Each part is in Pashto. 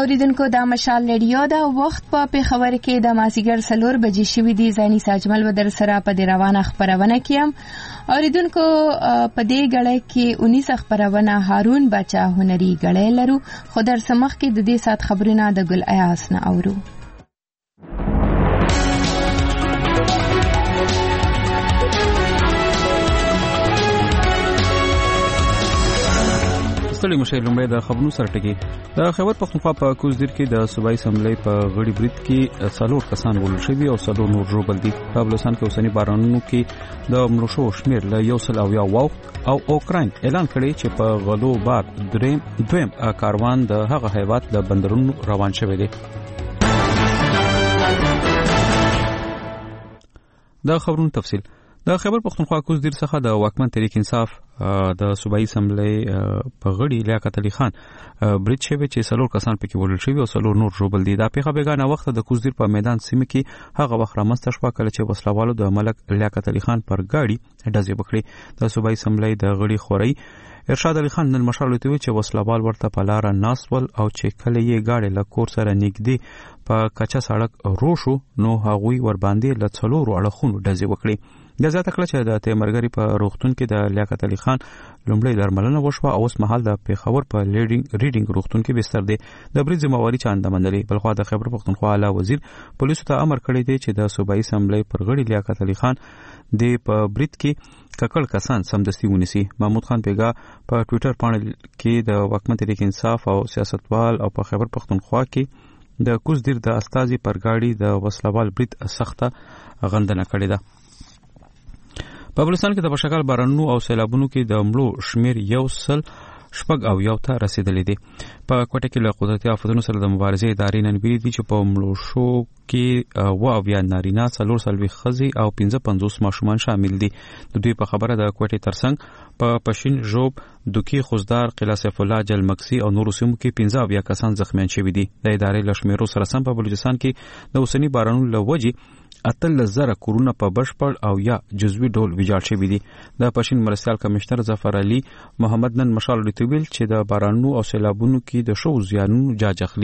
اوریدونکو د مشال ریډیو د وخت په پیښور کې د مازیګر 4 بجې شوې دي. زاني ساجمل و در سره په دې روانه خبرونه کیم. اوریدونکو په دې غړې کې 19 خبرونه هارون بچا هنري غړې لرو. خو در سمخ کې د دې سات خبرونه د ګل ایاس نه اورو. ستړي مشه لومړی د خبرونو سره ټکی. د خیبر پختونخوا په کوزدیر کې د صوبایي اسمبلی په غړي برید کې 4 کسان وژل شوي او 4 نور ژوبل دي. په بلوچستان کې اوسنی بارانونو کې د مړو شو شمېر له 100 او اوکراین اعلان کړی چې په غلو بار دویم کاروان د هغه هیواد د بندرونو روان شوی دی. د خبرونو تفصیل. د خیبر پختونخوا کوزدیر څخه د واکمن تحریک انصاف د صوبایي اسمبلی په غړي لیاقت علي خان برید شوی چې 4 کسان پکې وژل شوي او 4 نور ژوبل دي. دا پیښه بیګانه وخت د کوزدیر په میدان سیمه کې هغه وخت رامنځته شوه کله چې وسلوالو د ملک لیاقت علي خان پر ګاډي ډزې وکړې. د صوبایي اسمبلی د غړي خوري ارشاد علي خان نن مشال ویلي چې وسلوال ورته په لار ناسول او چې کله یې ګاډي له کور سره نږدې په کچا سړک روشو نو هغوی ور باندې له 4 اړخونو ډزې وکړې. د زیاته کړه چې د تیمرګری په روغتون کې د لیاقت علي خان لومړی درملنه وشوه او اوس مهال د پیښور په ریډینګ روغتون کې بستر دی. د برید ذمہواری چا اندامندلې. بلخوا د خیبر پختونخوا اعلی وزیر پولیسو ته امر کړی دی چې د صوبایي اسمبلی پر غړي لیاقت علي خان د په برید کې ککړ کسان سمدستي ونیسي. محمود خان پیګا په ټوئیټر باندې کې د واکمن تحریک انصاف او سیاستوال او په خیبر پختونخوا کې د کوزدیر د استازي پر ګاډي د وسلوال برید سخته غندنه کړې ده. په بلوچستان کې د بشکل بارانونو او سیلابونو کې د مړو شمیر 100 ته رسیدلې دي. په کوټه کې له قدرتي آفتونو سره د مبارزې ادارې نن ویلي دي چې په مړو شو کې 20 نارینه 4 ښځې او 55 ماشومان شامل دي. د دوی په خبره د کوټې ترڅنګ په پښین ژوب دوکي خوزدار قلعه سیف الله جلمکسي او نورو سیمو کې 15 کسان زخمیان شوي دي. د ادارې له شمیرو سره سم په بلوچستان کې د اوسنی بارانونو له وجې 80,000 کورونه په بشپړ او یا جزوي ډول ویجاړ شوي دي. د پښین مرستیال کمشنر ظفر علي محمد نن مشال ویل چې د بارانونو او سیلابونو کې د شو زیانونو جاج اخلي.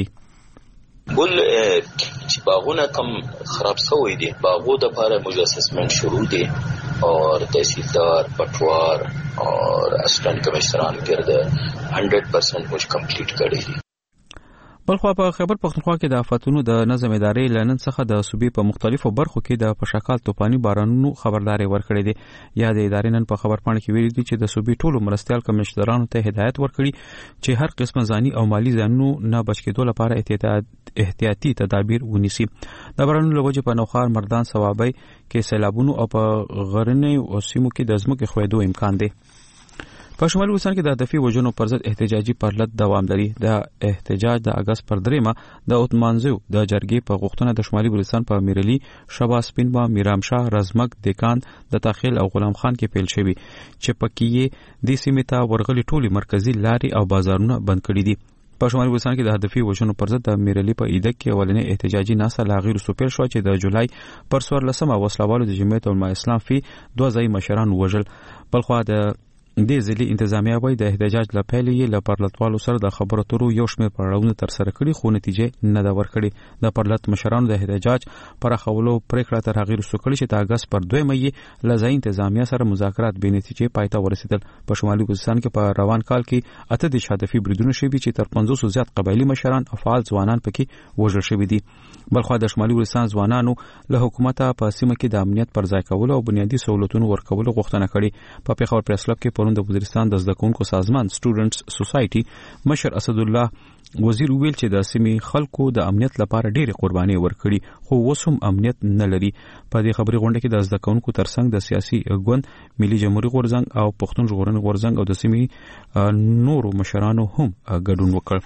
بل چې باغونه کم خراب شوی دي باغو د لپاره موږ اسسمنت شروع دي او تحصیلدار پټوار او اسسټنټ کمشنران ګرځي 100% موږ کمپلیټ کړی دي. بلخوا په خیبر پختونخوا کې د آفتونو د نظم ادارې لنن څخه د صوبې په مختلفو برخو کې د پشکال توپاني بارانونو خبرداري ورکړې دي. یا د ادارې نن په خبر پاڼه کې ویلي دي چې د صوبې ټولو مرستیال کمشنرانو ته هدایت ورکړي چې هر قسم ځاني او مالی زیانونو نه بچ کېدو لپاره احتیاطي تدابیر ونیسي. د بارانونو له وجې په نوخار مردان ثوابۍ کې سیلابونو او په غرنیو سیمو کې د ځمکې ښویدو امکان دی. په شمالي بلوچستان کې د هدفي وژنو پر ضد احتجاجي پرلط دوام لري. د احتجاج د اگست پر 3 د اوتمانزو د جرګې په غوښتنه د شمالي بلوچستان په میرلی، شبا سپینبا، میرامشاه، رزمک، دیکان، د تاخیل او غلام خان کې پیل شوی چې پکې د سیمې ته ورغلي ټولي مرکزی لارې او بازارونه بند کړي دي. په شمالي بلوچستان کې د هدفي وژنو پر ضد د میرلی په ایده کې اولنې احتجاجي ناسه لاغیر سوپیل شو چې د جولای پر 14 وسلوالو د جمعیت العلماء اسلام فی 2 ځای مشران وژل. بلخوا د دې ځلې انتظامیه وای د احتجاج لپاره له پرلطوالو سره د خبرو اترو یو شمېر پړاوونه تر سره کړي خو نتیجه نه دا ورکړي. د پرلط مشرانو د احتجاج پر خولو پریکړه تر هغه وروسته کړي چې د اگست پر 2 مې له ځای انتظامیه سره مذاکرات به نتیجه پایته ورسېدل. په شمالي بلوچستان کې په روان کال کې 8 هدفي بریدونه شوي چې تر 500 زیات قبایلی مشران او فعال ځوانان پکې وژل شوي دي. بلخوا د شمالي بلوچستان ځوانانو له حکومت په سیمه کې د امنیت پر ځای کولو او بنیادی سہولتونو ورکولو غوښتنه کړې. په پیښور پریس کلب کې پرون د وزیرستان د زده کوونکو سازمان سټوډنټس سوسایټي مشر اسد الله وزیر ویل چې د سیمې خلکو د امنیت لپاره ډېرې قرباني ورکړي خو وسوم امنیت نه لري. په دې خبري غونډه کې د زده کوونکو ترڅنګ د سیاسي ګوند ملي جمهوریت غورځنګ او پښتون ژغورنې غورځنګ او د سیمې نورو مشرانو هم ګډون وکړ.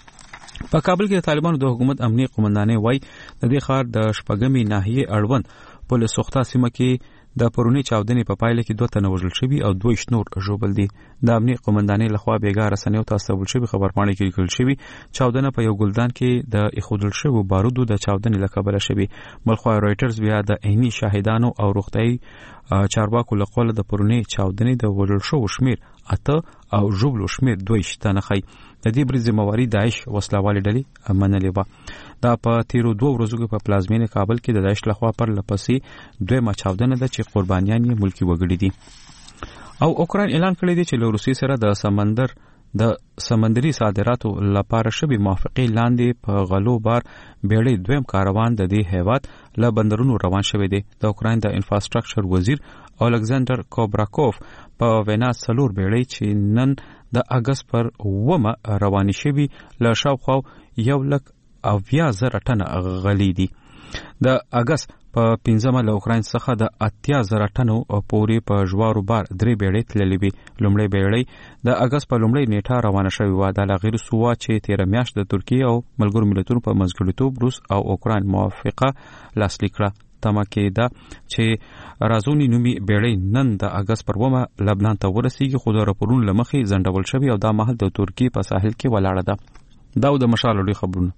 په کابل کې د طالبانو د حکومت امنیت قومندانۍ وای د دې ښار د شپږمې ناحیې اړوند پولیس سوخته سیمه کې د پرونی چاودنې په پایله کې 2 تنه وژل شوي او 2 نور ژوبل دي. د امنیه قومندانۍ لخوا بیګا رسنیو ته استول شوی خبرپاڼه کې لیکل شوی چاودنه په یو ګلدان کې د اخودل شوی بارودو د چاودنې لکبله شوی. بلخو رائټرز بیا د عیني شاهدانو او روغتي چارواکو لخوا د پرونی چاودنې د وژل شوو شمیر 8 او ژوبلو شمیر 2 تنه خي. د دې بری ذمہواری داعش وسلوالې ډلې منلې و. دا په تیرو 2 ورځو کې په پلازمینه کابل کې د داعش لخوا پر لپسې 2 چاودنه ده چې قربانیان یې ملکی وګړي دي. او اوکران اعلان کړی دی چې له روسیې سره د سمندري صادراتو لپاره شوی موافقه لاندې په غلو بار بیړۍ دویم کاروان د دې هیواد له بندرونو روان شوی دی. د اوکران د انفراستراکچر وزیر الکساندر کوبراکوف په وینا 4 بیړۍ چې نن د اگست پر 9 روانې شوی له شاوخوا 1,000 ټنه غلي دي. د اگست په 15 له اوکران څخه د 80,000 ټنو پورې په جوارو بار 3 بیړۍ تللې وي. لومړی بیړۍ د اگست په لومړۍ نیټه روانه شوې و. د غیر سوا چې 13 میاشت د ترکیه او ملګرو ملتونو په منځګړیتوب روس او اوکران موافقه لاسلیک کړه. تمه کې ده چې رازونی نومي بیړۍ نن د اگست پر 9 لبنان ته ورسیږي، خو د راپورونو لمخې ځنډول شوی او دا مهال د ترکیه په ساحل کې ولاړه ده. دا د مشال لوی خبرونه.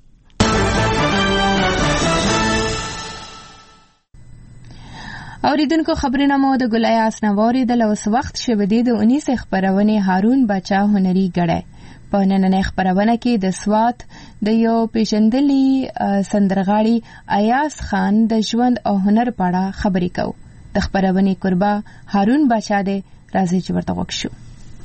اوریدونکو خبرونه مو د ګلای اسنواري د لوس وخت شوه دی د 19 خبرونه هارون بچا هنري غړې په نننې خبرونه کې د سوات د یو پیژندلي سندرغاړي ایاز خان د ژوند او هنر په اړه خبرې کوي. د خبرونه قربا هارون بچا دی، راځي چې ورته وکړو.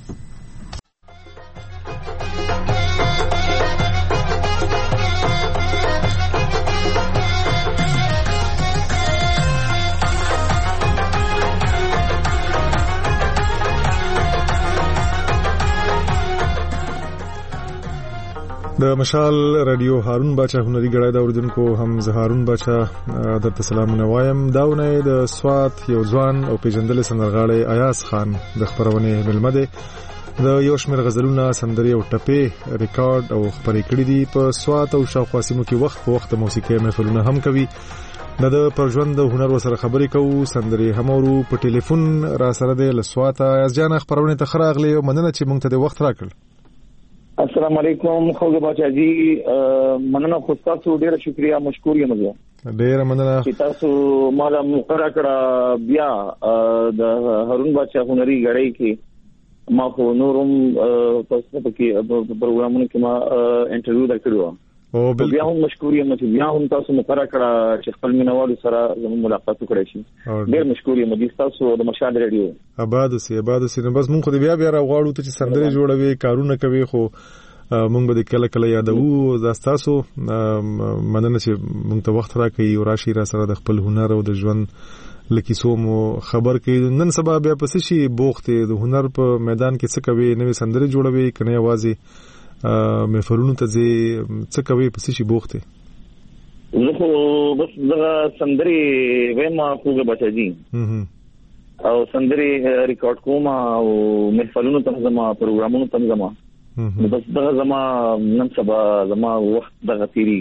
د مشال رادیو هارون بچا هنري غړای دا اوریدونکو هم زه هارون بچا درته سلامونه وایم. داونه د سوات یو ځوان او پیژندل سندرغاړي ایاز خان د خبرونه ملمده د یو شمېر غزلونه سندري او ټپې ریکارډ او خبرې کړې دي. په سوات او شاوخوا سیمو کې وخت په وخت موسیقي محفلونه هم کوي. د پرژوند هنر وسره خبرې کوو، سندري هم اورو. په ټلیفون را سره د لسواته ایاز جان خبرونه تخراغلی او مننه چې مونږ ته د وخت راکړ. السلام علیکم خوږه بچا جی، مننه خو تاسو ډیره شکریا مشکور یم. زه ډیره مننه چې تاسو مال مقرره کړه. بیا د هارون بچا هنري غړی کې ما خو نورم تاسو په کې پروګرامونو کې ما انټرویو درکړو او بیا هم مشکور یم چې بیا هم تاسو مقرره کړه چې خپل مینوالو سره زموږ ملاقات وکړئ شي. ډیر مشکور یم د تاسو د مشال رادیو. آباد اوسئ نو بس مونږ خو بیا راغواړو ته چې سندري جوړوي کارونه کوي، خو مونږ به کله کله یادوو. دا تاسو مننه چې مونږ ته وخت راکړئ او راشي را سره د خپل هنر او د ژوند لکیسو مو خبر کړئ. نن سبا بیا پس شي بوخته د هنر په میدان کې څه کوي، نوې سندري جوړوي کنه आवाज محفلونو ته څه کوي، پس شي بوخته. زه خو بس دا سندري وېما خوګه بچا جی او سندري ریکارډ کوم او محفلونو ته زما پروګرامونو ته زما بس دا زما نن سبا زما وخت د غتيري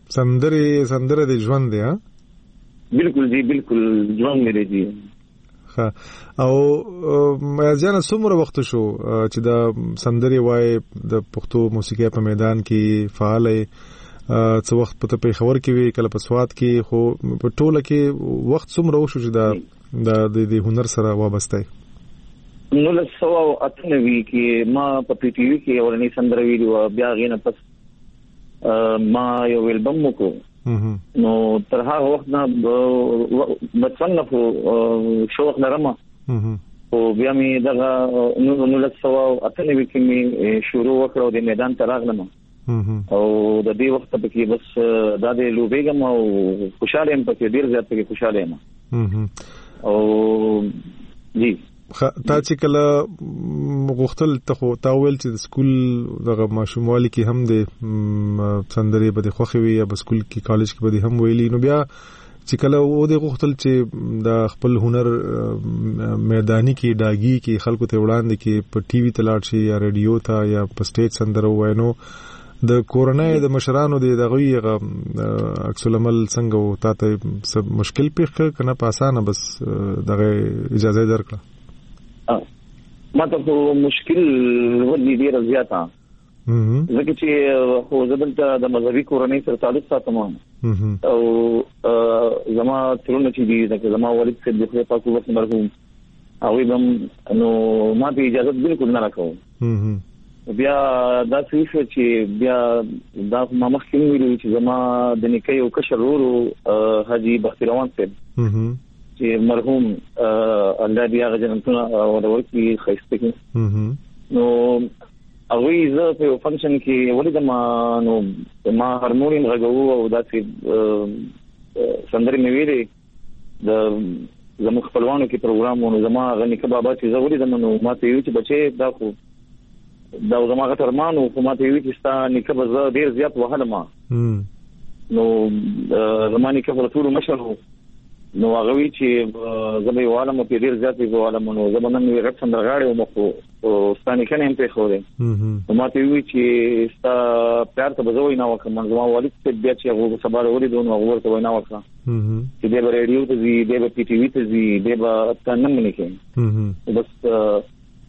سندره د ژوند دی. ها بالکل جی، بالکل ژوند مې دی. او ځان څومره وخت شو چې دا سندري وای د پښتو موسیقي په میدان کې فعالې څو وخت په خبر کې وی کله په سوات کې، خو په ټوله کې وخت څومره وشو چې دا د هنر سره وابسته؟ 1998 کې ما په پی ټی وی کې اورنی سندره ویډیو بیا غینه پس ما یو البم وکړ. نو تر هغه وخت نه بچنه شوق لرم او بیا می دغه 1998 کې می شروع وکړو د میدان ته راغلم او د دې وخت په کې بس دا د لوبېګم او خوشاله يم، په ډیر زیات کې خوشاله یم. او جی تا چې کله غوښتل ته تا ویل چې د سکول دغه ماشوموالي کې هم د سندري په د خوخي وي یا په سکول کې کالج کې به هم ویلي، نو بیا چې کله و د غوښتل چې د خپل هنر میداني کې داګي کې خلکو ته وړاندې کې په ټي وي تلاړ شي یا رادیو ته یا په سټیج سندره وینو، د کورنۍ د مشرانو د دغوی عکس العمل څنګه او تاسو مشکل پیښ کنه په اسانه بس دغه اجازه درکړه ما ته مشکل ودی ډیر زیاته ځکه چې خو زبلته د مذهبي کورنۍ سره تعلق ساتم او زما ترونه چې دي دا زما والد څخه د خپل پاکو وخت مرحوم هغه هم نو ما ته اجازه بالکل نه راکوم بیا دا څه شو چې بیا دا ما مخکې ویلو چې زما د نکاح او کشر ورو حاجی بختي روان صاحب چې مرحوم الله دې هغه جنتونه ورورکی خیسته نو هغه زه په فنکشن کې ولې ما هارمونیم غږو او دا چې سندري مې ویلې د زموږ خپلوانو کې پروګرامونو زما غني کبابا چې زه ولې نو ما ته یو چې بچي دا خو دا زما غترمانو حکومت یو چې ستا نکبه زه ډیر زیات وهلم نو زما نکبه ټول مشرو نو هغه وی چې زما یوالم په ډیر زیات یوالم نو زما نن یو غټ سندرغاړي او مخ او ستانه کنه هم په خوره نو ما ته وی چې ستا پیار ته بزوي نه وکم زما والد ته بیا چې هغه سبا ورې دون هغه ورته نه وکړه چې د ریډیو ته زی د پی ټی وی ته زی د تنم نه کې بس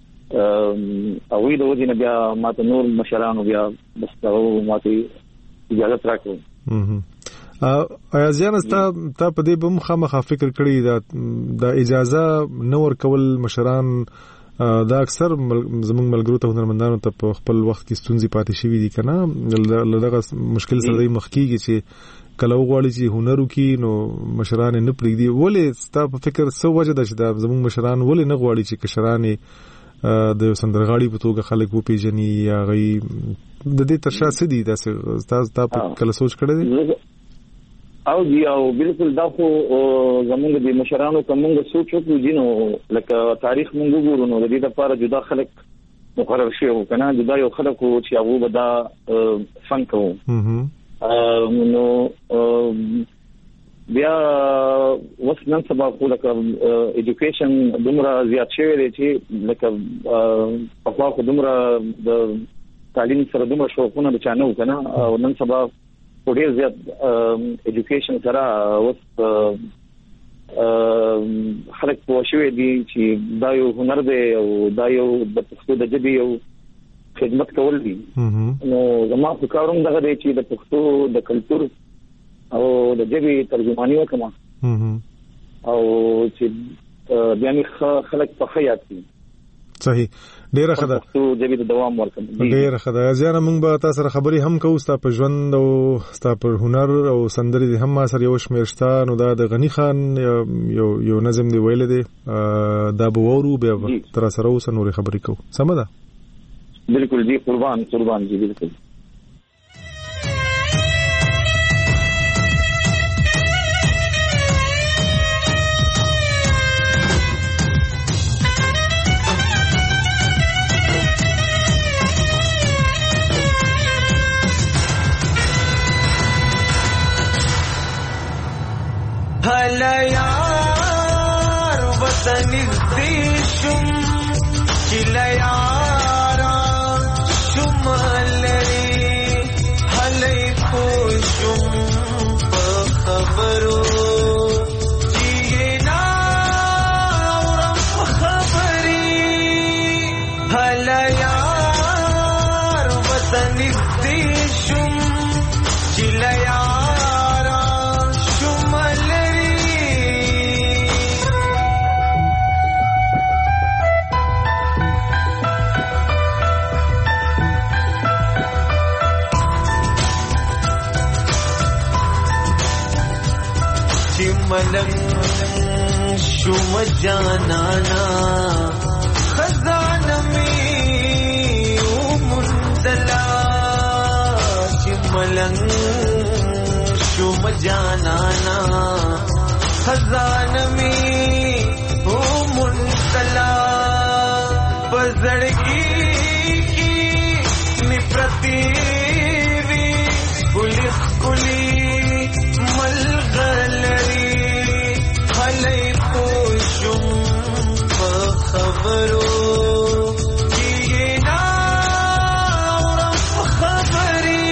او د وځي نه بیا ماته نور مشرانو بیا بس هغه ماته اجازه راکړه ایا ځان ته په دې به مخامخ فکر کړی دا اجازه نور کول مشران دا اکثر زموږ ملګرو ته هنرمندانو ته په خپل وخت کې ستونزې پاتې شوې دي کنه لږه مشکل سره مخ کیږي چې کله وغواړي چې هنر وکړي نو مشران نه پریږدي ولې ستا په فکر څه وجه ده چې دا زموږ مشران ولې نه غواړي چې کشران د سندرغاړي په توګه خلک وو پیژني یا غي د دې ترشا سدي تاسو کله سوچ کړی دی او دی او بالکل دا خو زمونږ د مشرانو کومه سوچ وکړو جنو لکه تاریخ مونږ ګورو نو د دې لپاره جدا خلک مقرر شي او کنه جدا یو خلک چې هغه بدا فن کوو نو بیا وسنن سبا خو لکه ایجوکیشن دومره زیات شوی دی چې لکه په خو دومره د تعلیم سره دومره شوقونه د چانه وکنه او نن سبا ډیر زیات ایجوکیشن سره وس خلک په شوی دی چې دا یو هنر دی او دا یو د پښتو د ژبې یو خدمت کول دي نو زما فکروم دغه دی چې د پښتو د کلچر او د ژبې ترجمانی وکما او چې بیان خلک په خیات دي صحیح ډیره خدا تو ژبې د دوام ورکم ډیره خدا ځان موږ به تاسو سره خبري هم کوو تاسو په ژوند او تاسو په هنر او سندري هم سره یو شمیرشتا نو دا د غنی خان یو نظم دی ویل دی دا به ورو به تر سره اوس نور خبري کوو سم ده بالکل جی قربان جی بالکل هلا یار وطن دیشم کلا یارا شمالری هلی خوشم بخبرو جینا ورم خبری هلا یار وطن دیشم کلا یارا ملنگ شم جانانا خزان میں منزلا ملنگ شم جانانا خزان میں منزلا بزرگی کی نفرتی پولیس کلی ملغلری خبرو کینا ورم خبری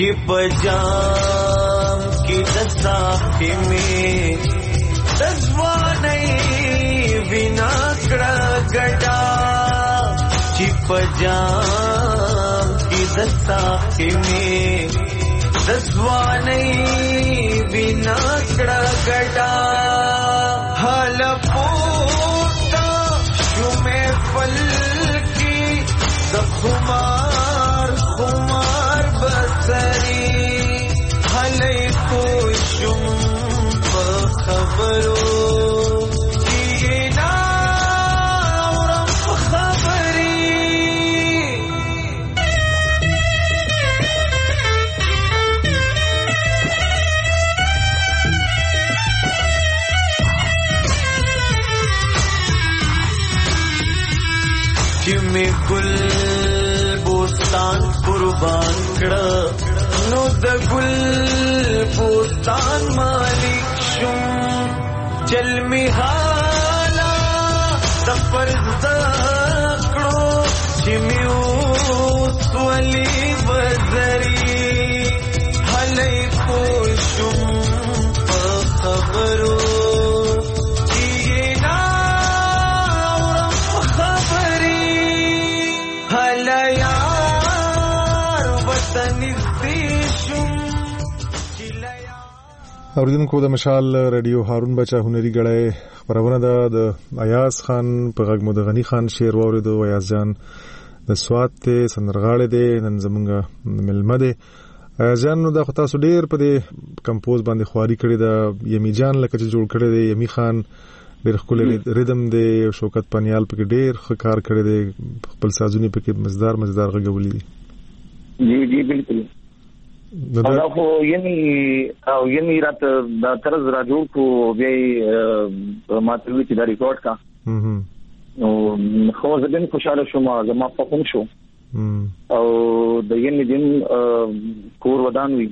چې پجام کې د ساحې مې د ځوانۍ وینا کړه ګډا چې پجام کې د ساحې مې د ځوانۍ وینا کړه ګډا حال پورته شو محفل کې د خمار بسری حلی پوشم په خبرو کینا اورم په خبری چې می ګل بوستان قربان کړه نو د ګل بوستان مالک شم چل می حالا د فرض کړو چې می ولی بزری حلی پوشم په خبرو اوریدونکو د مشال رادیو هارون بچا هنري غړې خبرونه د ایاز خان په غږ مو د غنی خان شعر واوریدو ایاز جان د سوات ته سندرغاړې دي نن زمونږ ملمه دي ایاز جان نو د خطا سو ډیر په دې کمپوز باندې خواري کړې د یمی جان لکه چې جوړ کړې دی یمی خان ډیر خپل ریدم دی شوکت پنیال په ډیر ښه کار کړی دی خپل سازونه په کې مزدار غږولې دي جی بالکل دا خو یعنی رات دا طرز را جوړ کو بیا ماته وی چې دا ریکارډ کا نو خو زه خوشاله شوم زما په کوم شو او د یعنی دین کور ودان وی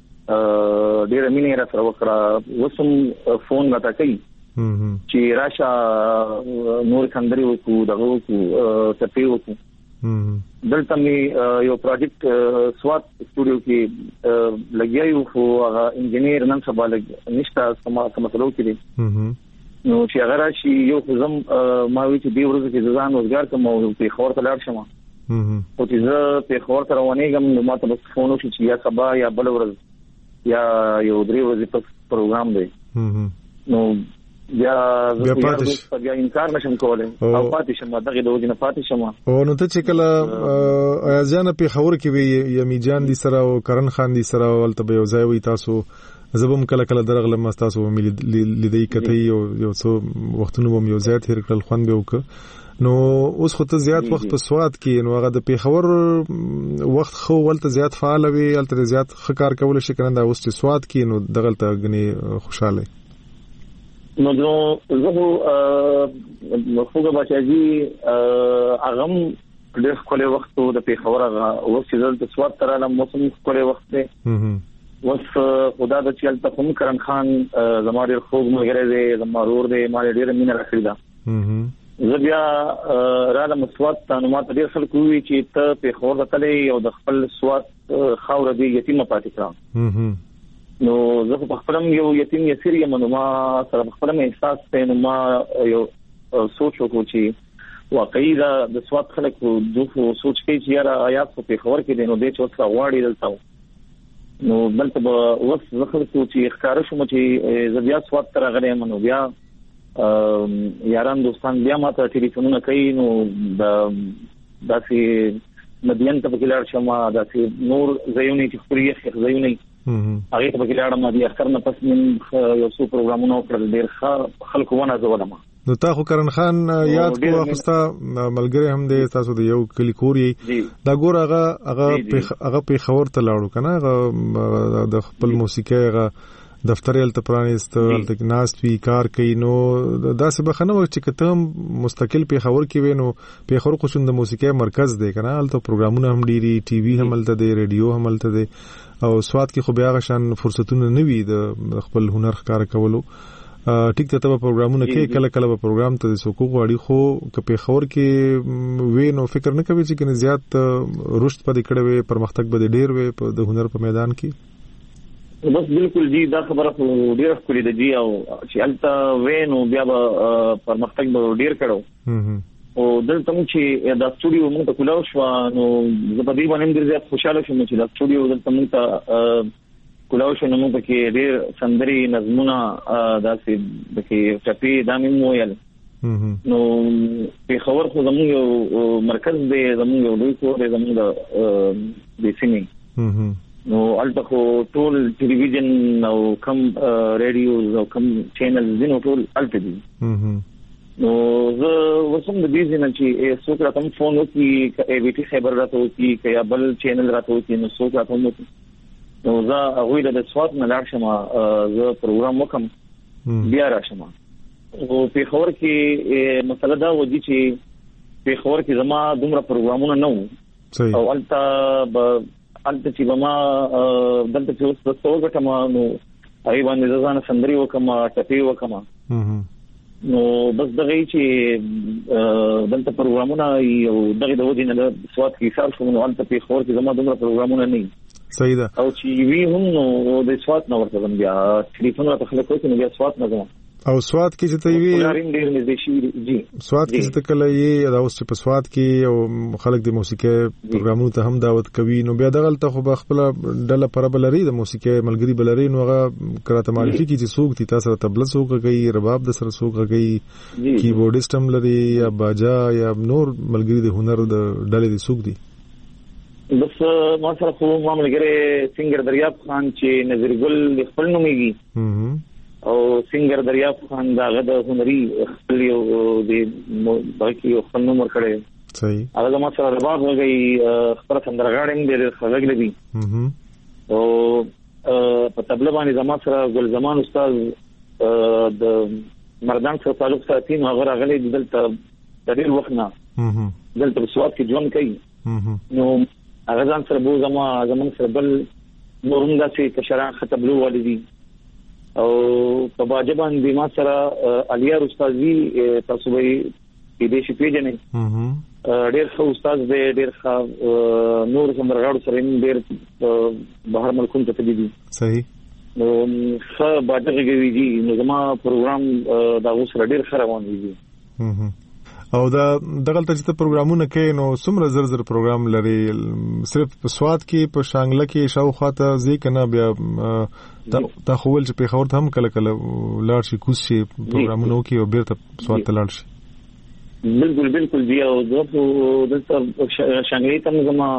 ډیر مینه را سره وکړه وسم فون غتا کوي چې راشه نور خندري وکړو دغه وکړو تپی وکړو دلته می یو پروجیکټ سوات سټوډیو کې لګیایو خو هغه انجنیر نن سبا لګ نشته سمسلو کې دي نو چې هغه راشي یو خزم ما وی چې دی ورځ کې ځان روزګار کوم او په خور ته لاړ شم او چې زه په خور ته روانېږم نو ما ته بس فون وشي چې یا سبا یا بل ورځ یا یو درې ورځې په پروګرام دی نو بیا انکار نشم کولای او پاتې شم دغه د وجنه پاتې شم او نو ته چې کله ایازان په خبر کې وی یمی جان دي سره او کرن خان دي سره ولته به یو ځای وي تاسو زبم کله درغله تاسو لیدای کته یو څو وختونه مو یو ځای تیر کړل خوان به وک نو اوس خو ته زیات وخت په سواد کې نو هغه د پیښور وخت خو ولته زیات فعال وي الته زیات خکار کول شي کنه دا اوس چې سواد کې نو دغلته غني خوشاله نو زه خوګه بچاجي اغم ډېر خپل وخت د پیښور هغه وسیدل د سواد تراله موسم خپل وخت دی وس خدا د چل ته هم کرن خان زما ډېر خوګ مګره دی زما رور دی ما ډېر مینه راکړی دا زبیا راله مسواد ته نو ما ته ډېر خلک وی چې ته پیښور تلې او د خپل سواد خاور دی یتیم پاتې کړم نو زه په خپلم یو یتیم یسیر یم نو ما سره خپلم احساس ته نو ما یو سوچ وکړ چې واقعي د سواد خلک دوه سوچ کوي چې یاره آیات په خبر کې دي نو د چوت لا واړی دلته نو بلته وس زخر چې ښکار شوم چې زبیا سواد تر غلې منو بیا یاران دوستان بیا ماته ټلیفونونه کوي نو داسې مدین ته بګلار شمه داسې نور زيونی چې خوري زيونی هغه په کې لاړم د اخر نه پس من یو څو پروګرامونه وکړل ډېر خلکو ونه زولم نو تا خو کرن خان یاد کو خوستا ملګری هم دی تاسو د یو کلی کوري دا ګور هغه په خبر ته لاړو کنه د خپل موسیقي هغه دفتر ال تپرانست ال تکناست وی کار کوي نو دا څه بخنه و چې کته مستقل په خبر کې وینو په خبر خو د موسیقي مرکز دی کنه ال ته پروګرامونه هم ډيري ټي وي هم ال ته دی ریډیو هم ال ته دی او سواد کې خو بیا غشان فرصتونه نه وي د خپل هنر ښکار کولو ټیک ته پروګرامونه کې کله کله پروګرام ته سکو غواړي خو په خبر کې وینو فکر نه کوي چې کنه زیات رشد پدې کړي وي پرمختګ به ډیر وي په د هنر په میدان کې بس بالکل جی دا خبره ډیره خولي د جی او چې الته وینو بیا به پرمختګ به ډیر کړو او دلته مو چې دا سټوډیو موږ ته کولاو شو نو زه په دې باندې ډیر زیات خوشاله شوم چې دا سټوډیو دلته موږ ته کولاو شو نو موږ کې ډیر سندري نظمونه داسې دغه چپی دامي مویل نو په خبر خو زموږ یو مرکز دی زموږ یو لوی کور دی زموږ د سیمې نو الته خو ټول ټلویزیون او کم رادیو او کم چینل دینو ټول الته دي نو زه وسم د دې نه چې څوک راته فون وکي ای وی ټي خبر راته وکي یا بل چینل راته وکي نو څوک راته وکي نو زه هغه د سواد نه لاړ شم زه پروګرام وکم بیا راشم او په خبر کې مسله دا ودی چې په خبر کې زما دومره پروګرامونه نه وو او البته چې ما دلته چې اوس تاسو وګټم نو هغه باندې ځان سندري وکم ټپي وکم نو بس دغه چې دلته پروګرامونه یو دغه د ودی نه سواد کې حساب شوم نو البته په خبر کې زما دومره پروګرامونه نه صحیح ده او چې وی هم نو د سواد نو ورته بیا ټلیفون راته خلک کوي نو بیا سواد نه زما او سواد کې چې ته وی ډیر نږدې شي جی سواد کې چې ته کله یې دا اوس په سواد کې او خلک د موسیقي پروګرامونو ته هم دعوت کوي نو بیا دغلته خو خپل ډله پربل لري د موسیقي ملګری بلري نو هغه کراته معرفي کی چې څوک دي تاسو ته تبله څوک کوي رباب د سره څوک کوي کیبورډیسټ هم لري یا باجا یا نور ملګری د هنر د ډلې دي څوک دي بس ما سره خو ملګری سنگر دریاب خان چې نظر ګل خپل نوميږي او سنگر دریاب خان داغه د هنري خپل یو د باقي خپل نوم ورکړي صحیح هغه ما سره رباب غي خپل سندرغاړي هم ډېر خلک لدي او په تبله باندې زما سره ګل زمان استاد د مردان سره تعلق ساتي نو هغه راغلي دلته د ډېر وخت نه دلته سواد کې ژوند کوي نو هغه ځان سره بو زمون سره بل نورم داسې کشران خطبلو والدي او په باجبان د ما سره الیار استادي تاسو به دې شي پیژنې ډېر ښه استاد دی ډېر ښه نور سمرغاړو سره ډېر بهر ملکونو ته تللی دي صحیح نو ښه باجغه کوي دي نو زما پروګرام دا اوس ډېر ښه روان دي او دا دغلته چې پروګرامونه کوي نو څومره زر پروګرام لري صرف په سواد کې په شانګله کې شاوخواته ځکه بیا تا خول چې په خبرت هم کله کله لاړ شي کوس شي پروګرامونه کوي او بیرته سواد ته لاړ شي بالکل دی او دلته شانګلې ته زما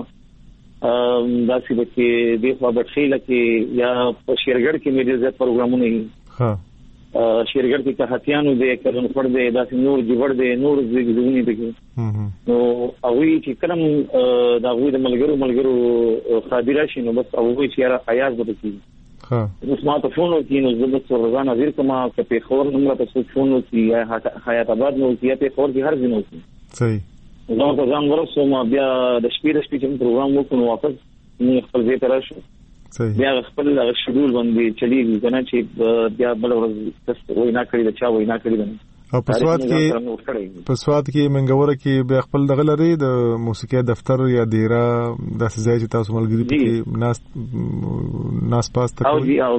داسې بکې د خو بټخیله کې یا په شیرګړ کې مې د پروګرامونه ها شیرګړ کې کهاتیانو د کلن خور د داسې نور جوړ د نور زګونی دي نو هغه چې کلم دا غوي د ملګرو خادره شي نو بس هغه چې را ایاز بده ها نو ما ته فون وکړ نو زه د روزانه ویر کما په خور نمبر ته فون وکړ حیات آباد نو کې په خور کې هر ځنو صحیح نو ته ځان ورسو ما بیا د شپې چې پروګرام وکړو واپس نو خپل ځای ته راشم بیا خپل شډول باندې چلیږي کنه چې بیا بل ورځ تاسو وینا کړی دا چا وینا کړی او په سواد کې منګوره کې بیا خپل دغه لري د موسیقي دفتر یا دیره د ځای چې تاسو ملګری پکې ناس پاس ته او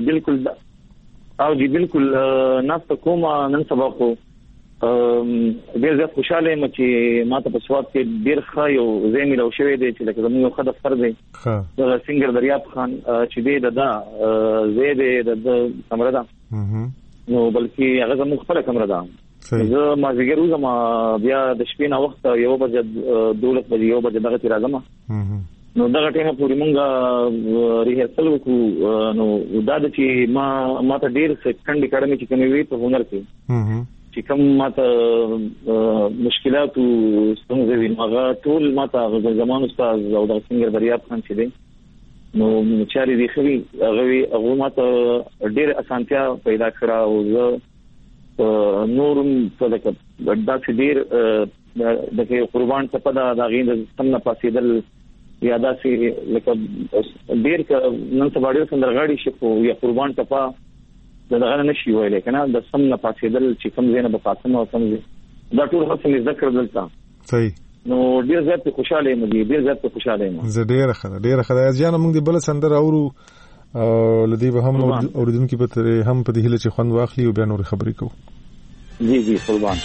بالکل ناس ته کوم نن سبا خو ډېر زیات خوشاله یم چې ماته په سواد کې ډېر ښه یو ځای مې راوښوی دی چې لکه زموږ یو ښه دفتر دی د سنگر دریاب خان چې دی د ځای دی د کمره ده نو بلکې هغه زموږ خپله کمره ده زه مازدیګر وځم بیا د شپې نه وخت 1 بجې 12 بجې 1 بجې دغه راځم نو دغه ټیمه پورې مونږه ریهرسل وکړو نو دا چې ما ته ډېر سکند اکیډمي چې کومې وی په هنر کې چې کوم ماته مشکلات او ستونزې وي هغه ټول ماته زمان استاد او د سنگر دریاب خان چې دی نو چاري دی خوي هغه ماته ډېر اسانتیا پیدا کړه او زه نورم په دغه داسې ډېر د قربان ته پدا د غین د سم نه پاسېدل یا داسې لکه ډېر نن سبا ډېر سندرغاړي شي خو یا قربان ته دغه نشي ویلې کنه د سم نه پاتېدل چې کوم ځای نه به پاتم او کوم ځای دا ټول هڅه مې ذکر دلته صحیح نو ډیر زیات خوشاله یم ډیر زیات خوشاله یم زه ډیر خدای ځان موږ د بل سندر اورو لدی به هم اوریدونکو په تر هم په دې هله چې خوند واخلي او بیا نور خبرې کوو جی قربان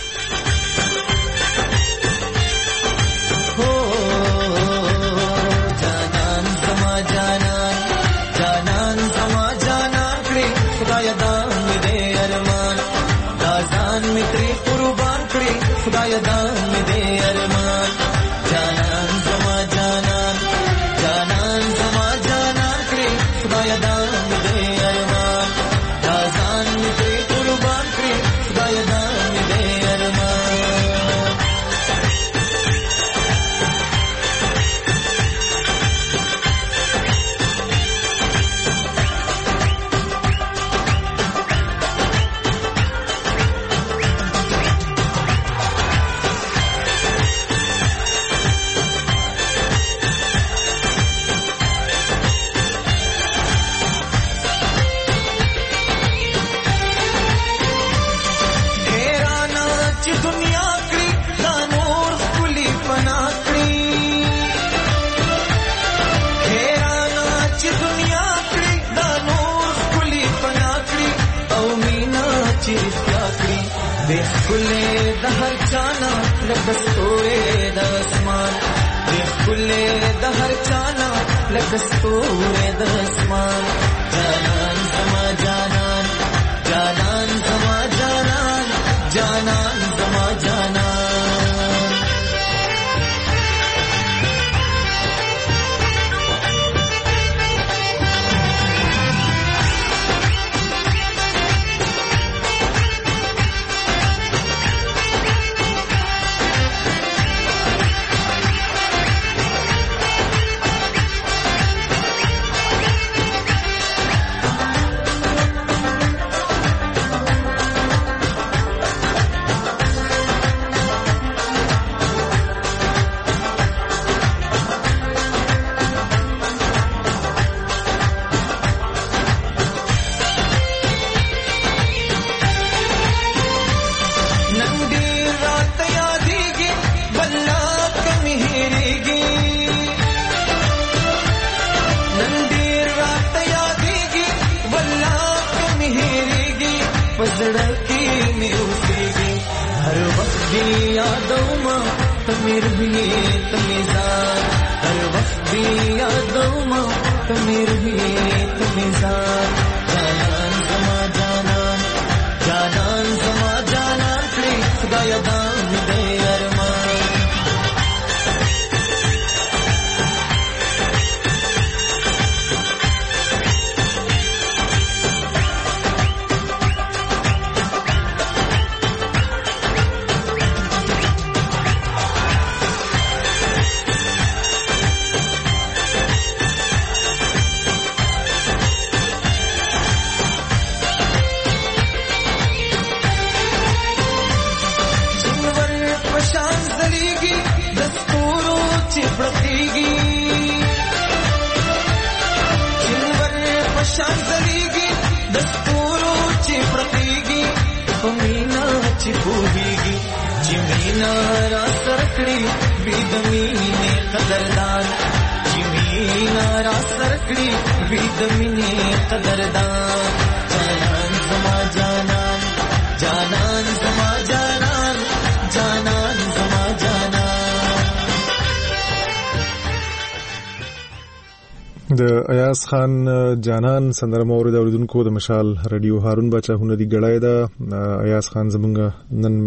د ایاز خان جانان سندره مورید اوریدونکو د مشال رادیو هارون بچا هنري غړای دا ایاز خان زمونږ نن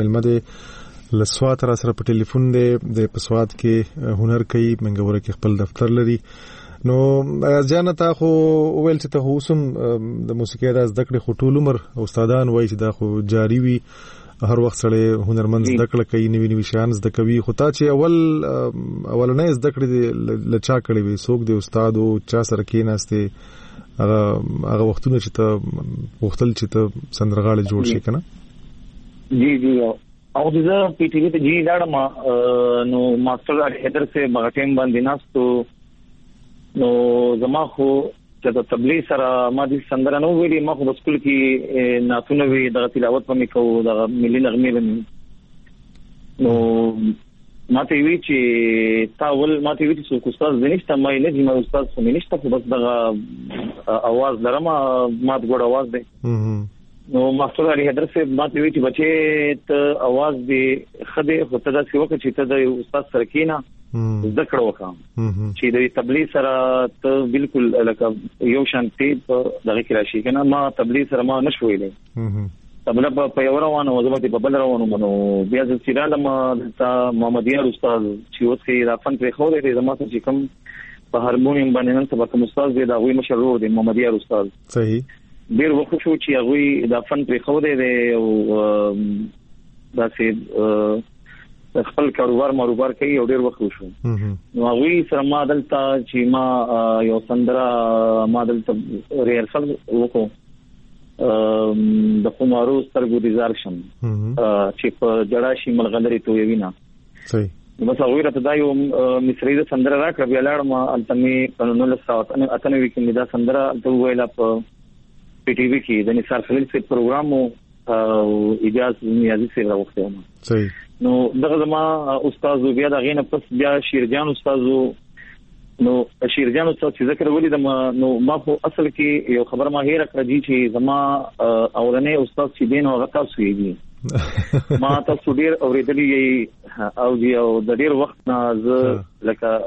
ملمده لسوات را سره په ټلیفون دی د پسوات کې هنر کوي منګوره کې خپل دفتر لري نو ایاز جان ته خو ویل چې ته اوسم د موسیقي راز دکړې خټول عمر استادان وایي چې دا خو جاری وي هر وخت سره هنرمند زده کړه کوي نوی شیان زده کوي خو تا چې اولنې زده کړې لچا کړې وي څوک دی استاد او چا سره کېناسته هغه وختونه چې ته وختل چې ته سندرغاړي جوړ شي کنه جی او دغه پی ټی وی ته جی لاړم نو ماستر حیدر سے مغټیم باندې ناستو نو زما خو چې د تبلیغ سره ما دې سندره نو ویلي، ما خو په سکول کې ناتونه وی د تلاوت په میکو د ملي نغمې باندې نو ما ته وی چې تاول ما ته وی چې استاد زنيشته ما نه دي، ما استاد خو نشته، خو بس دغه आवाज لرم، ما د ګډ आवाज دی. نو ماستر علي حیدر صاحب ما ته وی چې بچي ته आवाज دی خده خو ته دا څه وکړي چې ته د استاد سره کینا ذکر وکم چې د تبلیغ سره ته بالکل لکه یو شانتي په دغه کې راشي کنه. ما تبلیغ سره ما نشویلې تبلیغ په یو روانو وظیفه په بل روانو منو بیا چې سیراله ما د محمدیار استاد چې اوسې را فن پر خو دې زما چې کوم په هارمونیم باندې نن سبا کوم استاد دی دا وی مشرور دی محمدیار استاد. صحیح. ډیر وخت شو چې هغه د فن پر خو دې او دا چې خپل کاروبار کوي او ډیر وخت شو. نو هغه سره ما دلته چې ما یو سندره ما دلته ریهرسل وکړو د کومارو سترګو دي زارشم چې په جړا شي ملغلري تو وینا. صحیح. نو څو ورته دا یو مصری د سندره راکړه بیا لاړ ما التمي قانون له ساعت اتنه وکړم دا سندره ته ویلا په پی ټي وی کې د نثار خلیل سے پروګرام او اجازه نیازي سره وخته ما. صحیح. نو دغه زما استاد بیا د غینه پس بیا شیرجان استاد نو شیرجان استاد چې ذکر ولې د نو ما په اصل کې یو خبر ما هیر کړی چې زما اورنې استاد چې دین او غتا سویږي ما تاسو ډیر اوریدلې او د ډیر وخت نه ز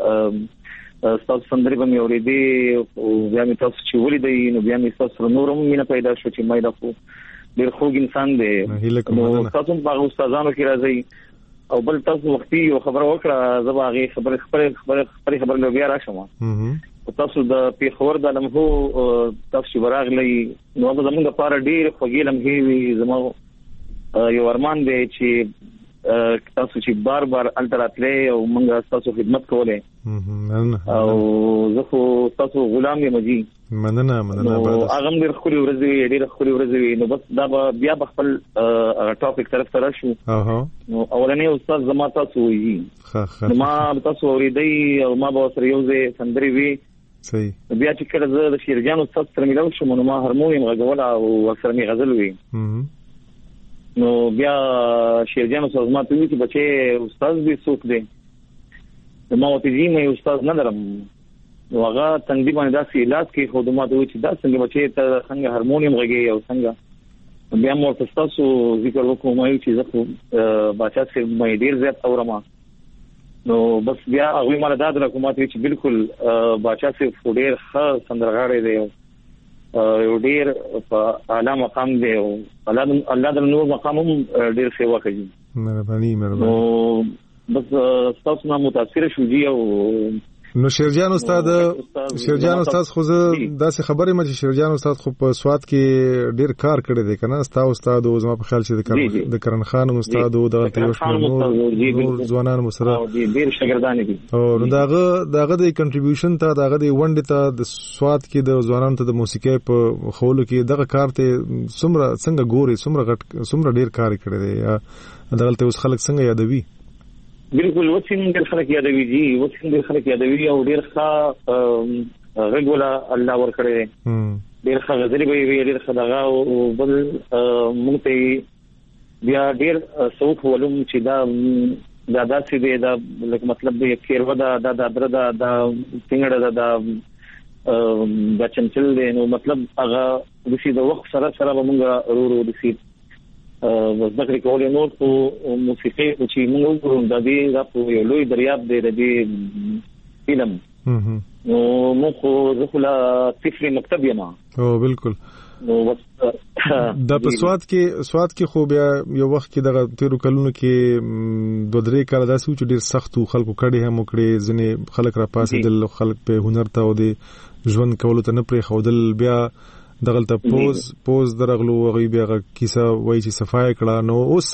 لکه استاد سندري به مې اوریدې او بیا مې تاسو چې ولې نو بیا مې تاسو نورم مینه پیدا شو چې مې دا ډیر خوږ انسان دی. نو تاسو په استادانو کې راځي او بل تاسو وختي یو خبر وکړه زباغي خبر له بیا راشم او تاسو د پیښور د لمحو تاسو براغلی نو هغه زموږ لپاره ډیر خوږی لمحې وي. زموږ یو ارمان دی چې تاسو چې بار بار الټراتلې او موږ تاسو خدمت کولې او زه خو تاسو غلام یم جی. مننه هغه ډیر خوري ورځي نو بس دا بیا خپل ټاپک طرف ته راشو. نو اولنې استاد زما تاسو وی ما تاسو اوریدي او ما به سره یو ځای سندري وی. صحیح. بیا چې کله زه د شیرجان استاد سره ملاو شوم نو ما هارمونیم غږول او سره می غزل وی. نو بیا شیرجان استاد ما ته وی چې بچي استاد به څوک دی ما ته جی مې استاد نه درم نو هغه څنګه باندې داسې علاج کې خو د ما ته وی چې دا څنګه بچي ته څنګه هارمونیم غږی او څنګه بیا مو تاسو ذکر وکوم چې زه بچا سره مې ډیر زیات اورم. نو بس بیا هغه مال داد را کومه چې بالکل بچا سره ډیر ښه سندرغاړی دی یو ډیر په اعلی مقام دی او الله د نور مقام هم ډیر سیوا کوي. مهرباني نو بس تاسو نه متاثر شو جی او نو شیرجان استاد خو داسې خبرې ما چې شیرجان استاد خو په سواد کې ډیر کار کړی دی کنه ستا استاد او زما په خیال چې د کرن خان استاد او د نور ځوانان مسره ډیر شاګردان دي او داغه د کنټریبیوشن ته داغه د وند ته د سواد کې د ځوانانو ته د موسیقي په خولو کې دغه کار ته څنګه ګوري څومره ډیر کار کړی دی یا دغه اوس خلک څنګه یادوي. بالکل وسیم ډیر خلک یادوي جی خلک یادوي او ډیر ښه غوړه الله ورکړي ډیر ښه غزلې به وي ډیر ښه دغه او بل موږ ته بیا ډیر سوق ولوم چې دا داسې دی دا لکه مطلب دی کېرو دا در دا څنګه دا چنچل دی نو مطلب هغه د سې د وخت سره موږ ورو دسي ذکر کولې نو په موسیقي چې موږ وګورو د دې راپو یو لوی دریاب دی د دې فلم نو موږ زخلا طفل مکتب یم او بالکل نو د په سواد کې خو بیا یو وخت کې دغه تیرو کلونو کې دوه درې کال داسې چې ډیر سخت خلکو کړي هم وکړي ځنې خلک را پاسې دل خلک په هنر ته او د ژوند کولو ته نه پرې خودل بیا دغلته پوز درغلو غي بیا کیسه وای چې صفای کړه نو اوس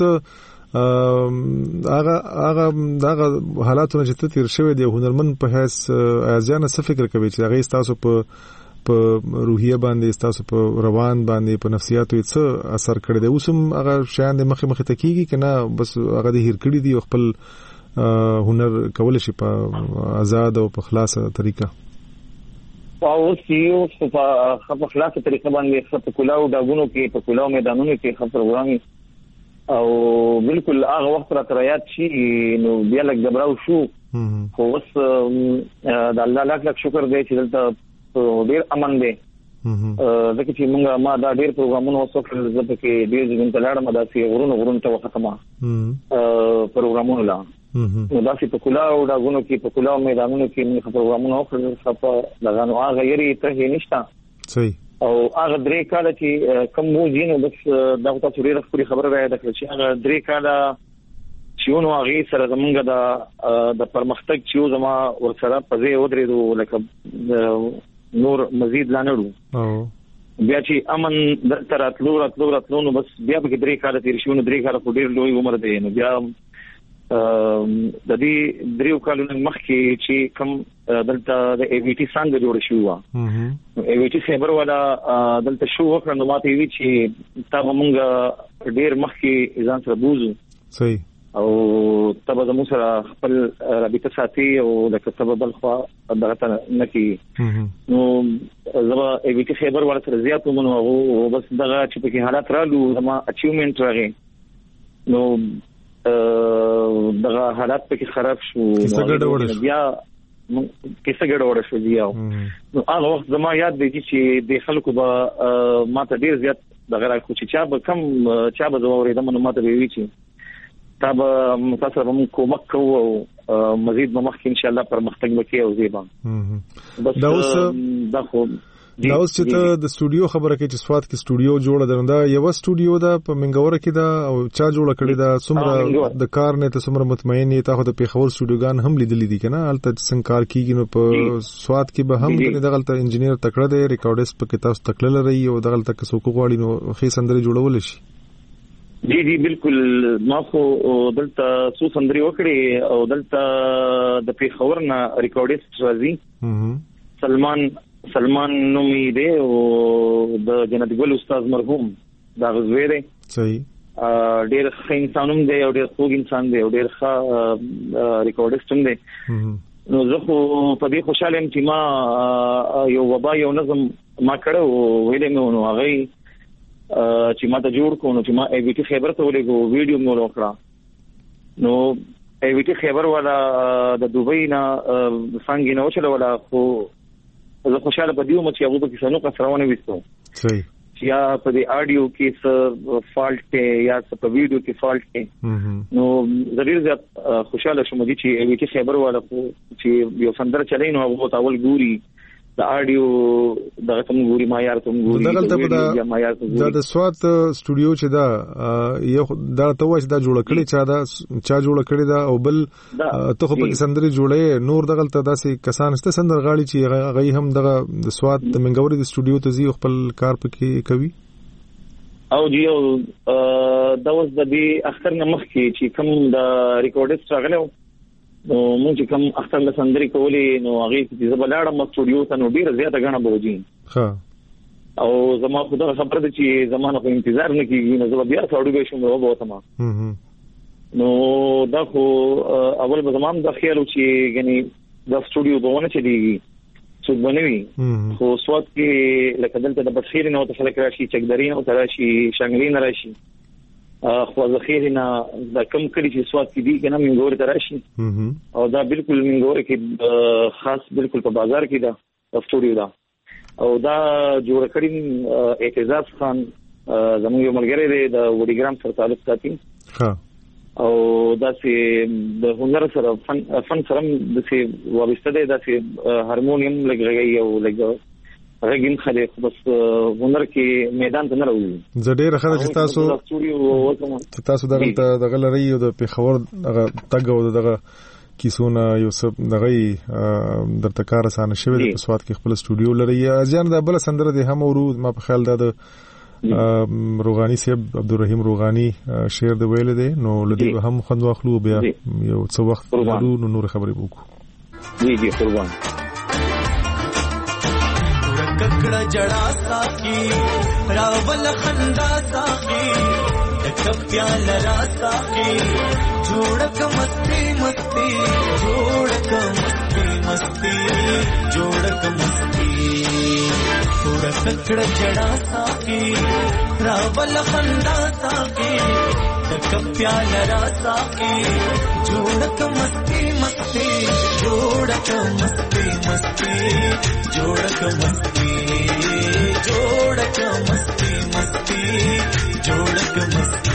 هغه حالاتونه چې تیر شوی دی هنرمن په هیڅ ازانه څه فکر کوي چې هغه تاسو په روحیه باندې تاسو په روان باندې په نفسیاتو څه اثر کړی دی اوس هم هغه شیان د مخه ته کیږي کنه بس هغه د هیر کړی دی خپل هنر کول شي په آزاد او په خلاصه طریقه. او سیو په خلاصه طریقه باندې په کلاو داګونو کې په کلاو میدانونو کې خبر ورامي او بالکل هغه وخت را تریات شي نو بیا لږ غبراو شو خو اوس د الله لاک شکر دی چې دلته ډیر امن دی ځکه چې موږ ما دا ډیر پروګرامونه وسوکل زده کې ډیر ځین تلاړم دا چې غرونو ته ختمه پروګرامونه لا نو دا چې په کلاو داګونو کې په کلاو میدانونو کې موږ پروګرامونه وکړل په لغانو هغه یری ته نشته صحیح او هغه درې کاله چې کوم مو جنو بس دا تاسو ډیره خبره راځي چې هغه درې کاله چې نو هغه سره زمونږ د پرمختګ چې زما ورسره پځې ودرېدو لکه نور مزید لانړو بیا چې امن د تراتلو نو بس بیا به درې کاله تیر شو نو درې کاله په ډیر لوی عمر دی نو بیا د دې دریو کالونو مخکې چې کوم دلته د ای وی ټي څنګه جوړ شو نو ای وی ټي خبر ولا دلته شو وکړ نو ماته وی چې تا موږ ډیر مخکې ځان سره بوزو صحیح او تبه زموږ سره خپل رابطه ساتي او د سبب الخوا دغه نکی نو زما ای وی ټي خبر ولا سره زیاتو منو او بس دغه چې په حالات رالو زما اچیومنت راغی نو دغه حالات پکې خراب شو بیا کیسه ګډوډه شو بیا نو هغه وخت زما یاد دی چې د خلکو به ماته ډیر زیات دغه راکو چې چا به زما ورېدم نو ماته وی چې تا به تاسو هم کومک کوو او مزید مخکې ان شاء الله پرمختګ وکړي او زیبا بس دا خو دا اوس چې ته د سټوډیو خبره کې چې سواد کې سټوډیو جوړه درنده یو سټوډیو دا په منګور کې دا او چا جوړه کړی دا څومره د کار نه ته څومره مطمئن یې تاسو د پیښور سټوډیوګان هم لیدلې دي کنه البته څنګه کار کیږي نو په سواد کې به هم دغه انجینیر تکړه دی ریکارډس په تاسو تکړه لري او دغه تک څوک غواړي نو خې سندري جوړول شي جی بالکل ما خو دلته څو سندري وکړي او دلته د پیښور نه ریکارډس راځي سلمان نومي دی او د جنت ګل استاد مرحوم دا غزوی دی صحیح ډیر ښه انسانوم دی او ډیر خوږ انسان دی او ډیر ښه ریکارډست هم دی نو زه خو په دې خوشاله یم چې ما یو وبا یو نظم ما کړو ویلې نو هغه چې ما ته جوړ کو نو چې ما ای وی ټي خیبر ته ولګو ویډیو مو وکړه نو ای وی ټي خیبر والا د دوبۍ نه څنګه نو چلو ولا خو زه خوشاله پدیو مچ یو په کیسانو کسرونه وستو صحیح یا په دې اډیو کې څه فالټ یا څه په ویډیو کې فالټ نو ضروري زیات خوشاله شوم چې وی کې خبر والا چې یو سندر چلای نو هغه تاول ګوري د اډیو دغه تم ګوري ما یار تم ګوري دا د سواد سټوډیو چې دا یو دا ته وځ دا جوړ کړی چا جوړ کړی دا او بل ته خو په سندري جوړې نور دغه ته داسې کسان است سندر غاړي چې غي هم دغه د سواد د منګوري د سټوډیو ته زی خپل کار پکې کوي او جیو دا اوس د دې اختر نه مخکې چې کوم د ریکارډس راغلو نو موږ چې کوم اختر له سندري کولې نو هغه چې زبلاړم سټوډیو ته نو ډیر زیاته غاڼه بوجي ها او زما خدای خبر ده چې زمانه په انتظار نه کیږي نو زه بیا ساړو به شم نو بوتم نو دا خو اول به زمام د خیال چې غني د سټوډیو بونه چې دی څو بنوي خو سواد کې لکه دلته د بصیر نه او خلک راشي چکدرین او راشي شنګلین راشي خو ذخیره د کم کړي چې سواد کې دي کنه منګور ته راشي او دا بالکل منګور کې خاص بالکل په بازار کې دا سټوډیو دا او دا جوړ کړي اعتزاز خان زموږ یو ملګری دی د وډیګرام سره تعلق ساتي او دا چې د هنر سره فن سره د څه وابسته دی دا چې هارمونیم لګړی او لګ غږین خلک بس هنر کې میدان ته نه راوځي زه ډیر خلک چې تاسو دغه لري او د پیښور دغه تګ او دغه کیسونه یو څه دغه درته کار اسانه شوی د سواد کې خپل سټوډیو لري ځان د بل سندره د هم ورو ما په خیال د روغانی صاحب عبدالرحیم روغانی شعر د ویل دی نو لدی به هم خوند واخلو بیا یو څه وخت ورو نو نور خبرې وکړو جی قربان ککڑا جڑا ساقی راول خندا ساقی کپ پیال را ساقی जोड़क मस्ती मस्ती जोड़क मस्ती मस्ती जोड़क मस्ती थोड़ा ककड़ जड़ा साकी रावल खंदा साकी प्याल रासा की जोड़क मस्ती मस्ती जोड़क मस्ती मस्ती जोड़क मस्ती जोड़क मस्ती मस्ती जोड़क मस्ती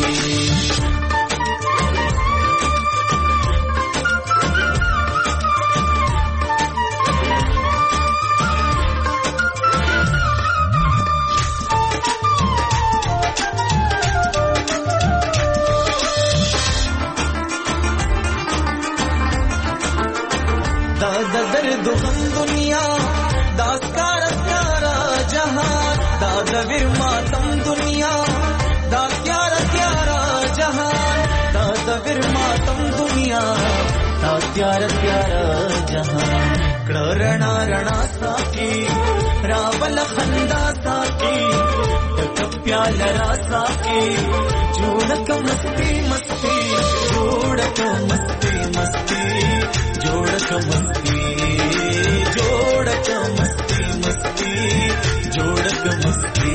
दर्द हम दुनिया दास्कार प्यारा जहां दादवीर मातम दुनिया दा प्यारा प्यारा जहां दादवीर मातम दुनिया दा प्यारा प्यारा जहां रणा रणा साकी रावल खंदा साकी प्याल रासा की जोड़क मस्ती मस्ती जोड़क मस्ती मस्ती जोड़क मस्ती जोड़क मस्ती मस्ती जोड़क मस्ती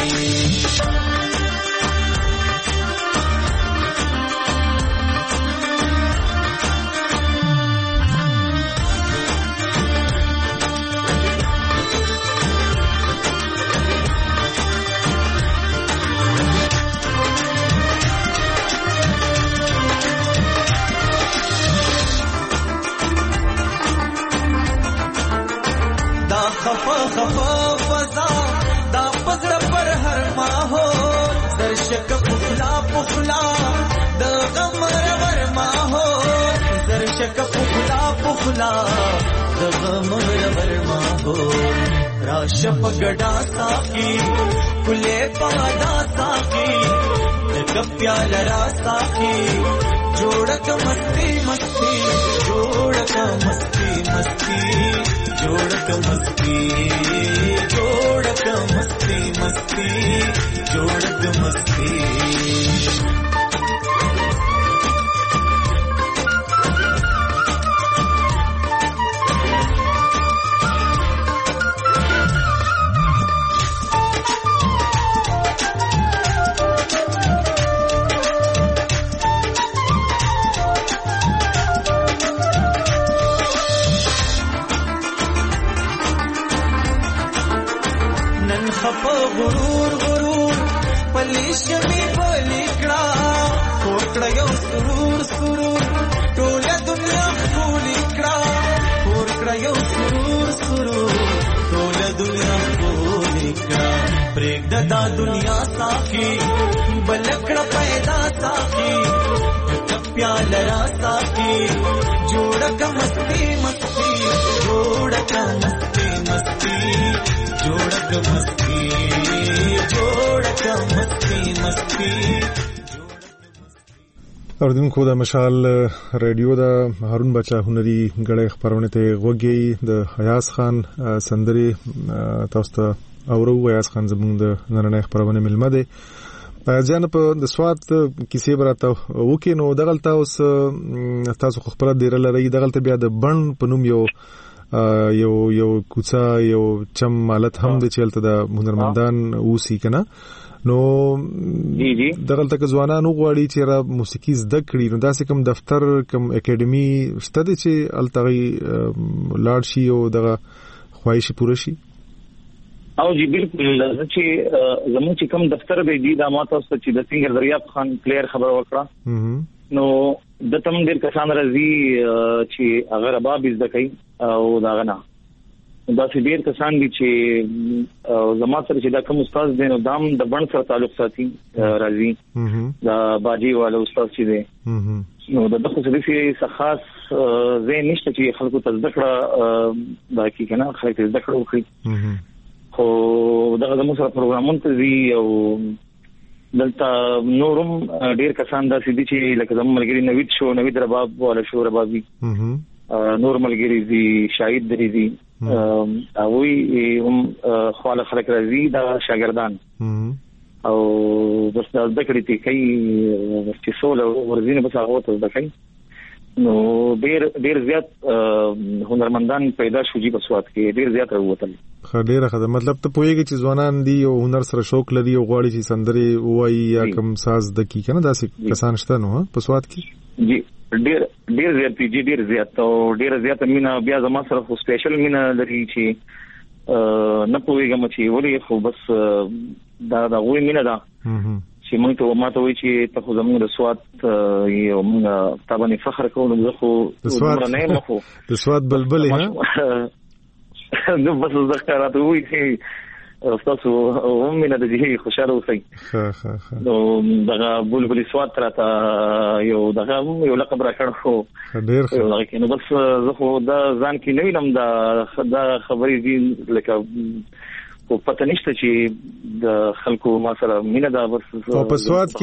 खफा खफा फजा दा पगड़ पर हर माहौल दर्शक पुखला पुखला द गमर वर माहौल दर्शक पुखला पुखला द गमर वर माहौल राश पगड़ा साकी खुले पादा साकी प्याल रासा की जोड़क मस्ती मस्ती जोड़क मस्ती मस्ती जोड़क मस्ती जोड़क मस्ती मस्ती जोड़क मस्ती गुरूर गुरूर पलिश में बोलिकड़ा कोकड़ा यो सुरूर सुरूर टोला दुनिया बोलिकड़ा कोकड़ा यो सुरूर सुरूर टोला दुनिया बोलिकड़ा प्रेग ददा दुनिया साकी बलकड़ा पैदा साकी प्याल रासा की जोड़क मस्ती मस्ती जोड़क मस्ती मस्ती जोड़क मस्ती जोड़क मस्ती मस्ती اوریدونکو د مشال رادیو د هارون بچا هنري غړې خبرونه ته غوږی د حیاس خان سندري تاسو ته اورو حیاس خان زموږ د نړۍ خبرونه ملمه ده ځان په د سواد کیسې براته وکي نو دغلت تاسو خبره ډیره لري دغلت بیا د بن په نوم یو کوڅه یو چم مالت هم د چلته د هنرمندان اوسې کنه نو جی دغلت که ځوانان وغواړي چې را موسیقي زده کړي نو داسې کوم دفتر کوم اکیډمي شته چې التغي لاړ شي او دغه خواهش پوره شي او جی بالکل چې زموږ چې کوم دفتر به دي د ماته اوس چې د سنگر دریاب خان پلیئر خبر وکړه نو د تم ډیر کسان راځي چې اگر اباب زده کوي او دا غنا دا چې ډیر کسان دي چې زما سره چې دا کوم استاد دي نو دام د بڼ سره تعلق ساتي راځي دا باجی والا استاد چې دي نو د دغه څه خاص زین نشته چې خلکو ته زده کړه باقي کنه خلک زده کړه وکړي خو دغه زموږ سره پروګرامونه ته دي او دلته نورم ډیر کسان دا سدي چې لکه زموږ ملګری نوید رباب والا شو ربابي نور ملګری دي شاهد دري دي او هم خپل خلک راځي دا شاګردان او بس د کړې ته کوي چې سول ورزینه بس هغه ته د کوي نو ډیر زیات هنرمندان پیدا شو جی بسوات کې ډیر زیات وروتل. ډیره خدای مطلب ته پوهیږي چې ځوانان دي او هنر سره شوق لري او غواړي چې سندري وایي یا کوم ساز د کی کنه داسې کسان شته نو په سواد کې جی ډیر زیات جی ډیر زیات او ډیر زیات مینا بیا زما سره خو سپیشل مینا لري چې نه پوهیږم چې ولې خو بس دا وې مینا دا چې موږ ته ماته وایي چې ته خو زموږ د سواد یو موږ تابانه فخر کوو نو خو نه مخو د سواد بلبل ها نو بس ذکرات وایي چې تاسو هم نه د دې خوشاله اوسئ نو دا بلبل سواد تراته یو لقب را کړو خو ډیر نو بس زه خو دا ځان کې نه وینم دا خبرې دي لکه او پته نشته چې د خلکو ما سره مینه دا بس او په سواد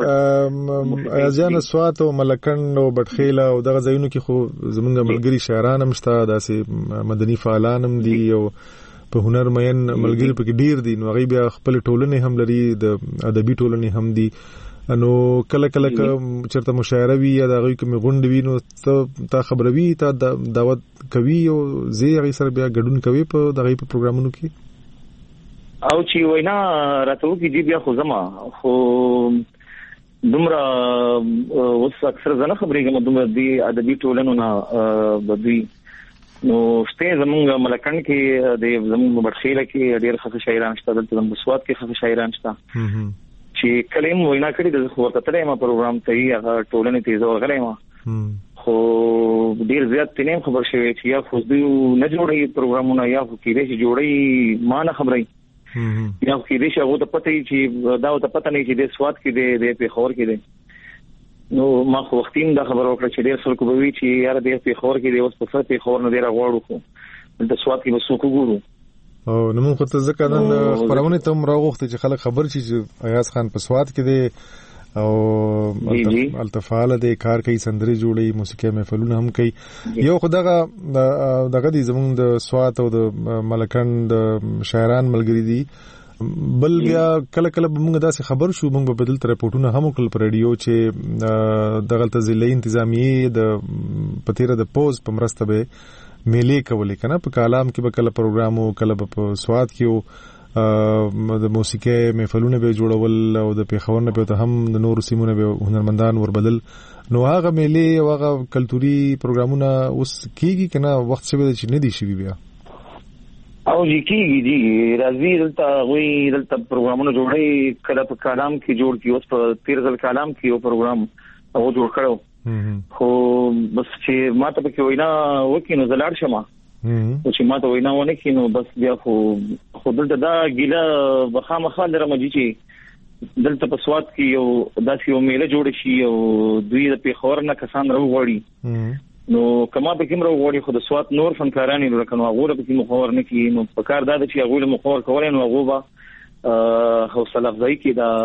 کې ازیان سواد او ملکند او بټخیله او دغه ځایونو کې خو زمونږ ملګری شاعران هم شته داسې مدني فعالان هم دي او په هنر مین ملګری پکې ډیر دي نو هغه بیا خپل ټولنې هم لري د ادبي ټولنې هم دي نو کله چرته مشاعره وی یا دغه کوم غونډه وی نو تا خبروي تا دعوت کوي او زی هغه سره بیا ګډون کوي په دغه پروګرامونو کې او چې وینا راته وکي دی بیا خو زما خو دومره اوس اکثر زنه خبرېږم دومره دی ادبي ټولنو نه بدوي نو شته زمونږ ملکند کې د زمونږ بټخیله کې ډېر ښه شاعران شته دلته د بسوات کې ښه شاعران شته چې کلم وینا کړی د خو کتلې ما پروګرام ته یې هغه ټولنې ته زو غلې ما خو ډېر زیات تنیم خبر شوی چې یا خو دوی نه جوړي پروګرامونه یا خو کېږي چې جوړي ما نه خبرې یا کې دې شغو ته پته چې دا ته پته نه چې د سواد کې د پیښور کې دی نو ما خو وختیم دا خبر وکړه چې ډېر خلکو به وی چې یار د پیښور کې دی اوس په سر پیښور نه دی راغواړو خو د سواد کې وسو کوګورو او نو موږ ته ځکه نن خبرونه ته راغوخته چې خلک خبر شي چې ایاز خان په سواد کې دی او التفاعل د کار کوي سندري جوړي موسیقي محفلونه هم کوي یو خدغه دغه دي زمونږ د سوات او د ملکند شاعران ملګری دي بل بیا کله موږ داسې خبر شو موږ په بدل تر رپورټونه هم کول پر رادیو چې دغه ضلعي انتظامیه د پتیره د پوز په مرسته به میلې کولې کنه په کالام کې به کله پروګرامو کله په سواد کې د موسیقي محفلونه به جوړول او د پیښور نه به هم د نور سیمونه به هنرمندان وربدل نو هغه میلې او هغه کلتوري پروګرامونه اوس کیږي کنه وخت شوی چې نه دي شوی بیا او کیږي دي راځي دلته پروګرامونه جوړي کله په کلام کې جوړ کی اوس په تیرځل کلام کې یو پروګرام او جوړ کړو خو بس چې ماته په کې وینا وکینو زلاړ شمه او چې ماته وینا ونه کینو بس بیا خو دلته دا ګیله بخامخه درمجي چې دلته په سواد کې یو داسې یو میله جوړ شي او دوی د پیښور نه کسان راوړي نو کما به کوم راوړي خو د سواد نور فنکاران یې لکه هغه به مخور نه کی نو په کار دا چې هغه له مخور کولای نو هغه به حوصله افزایی کی دا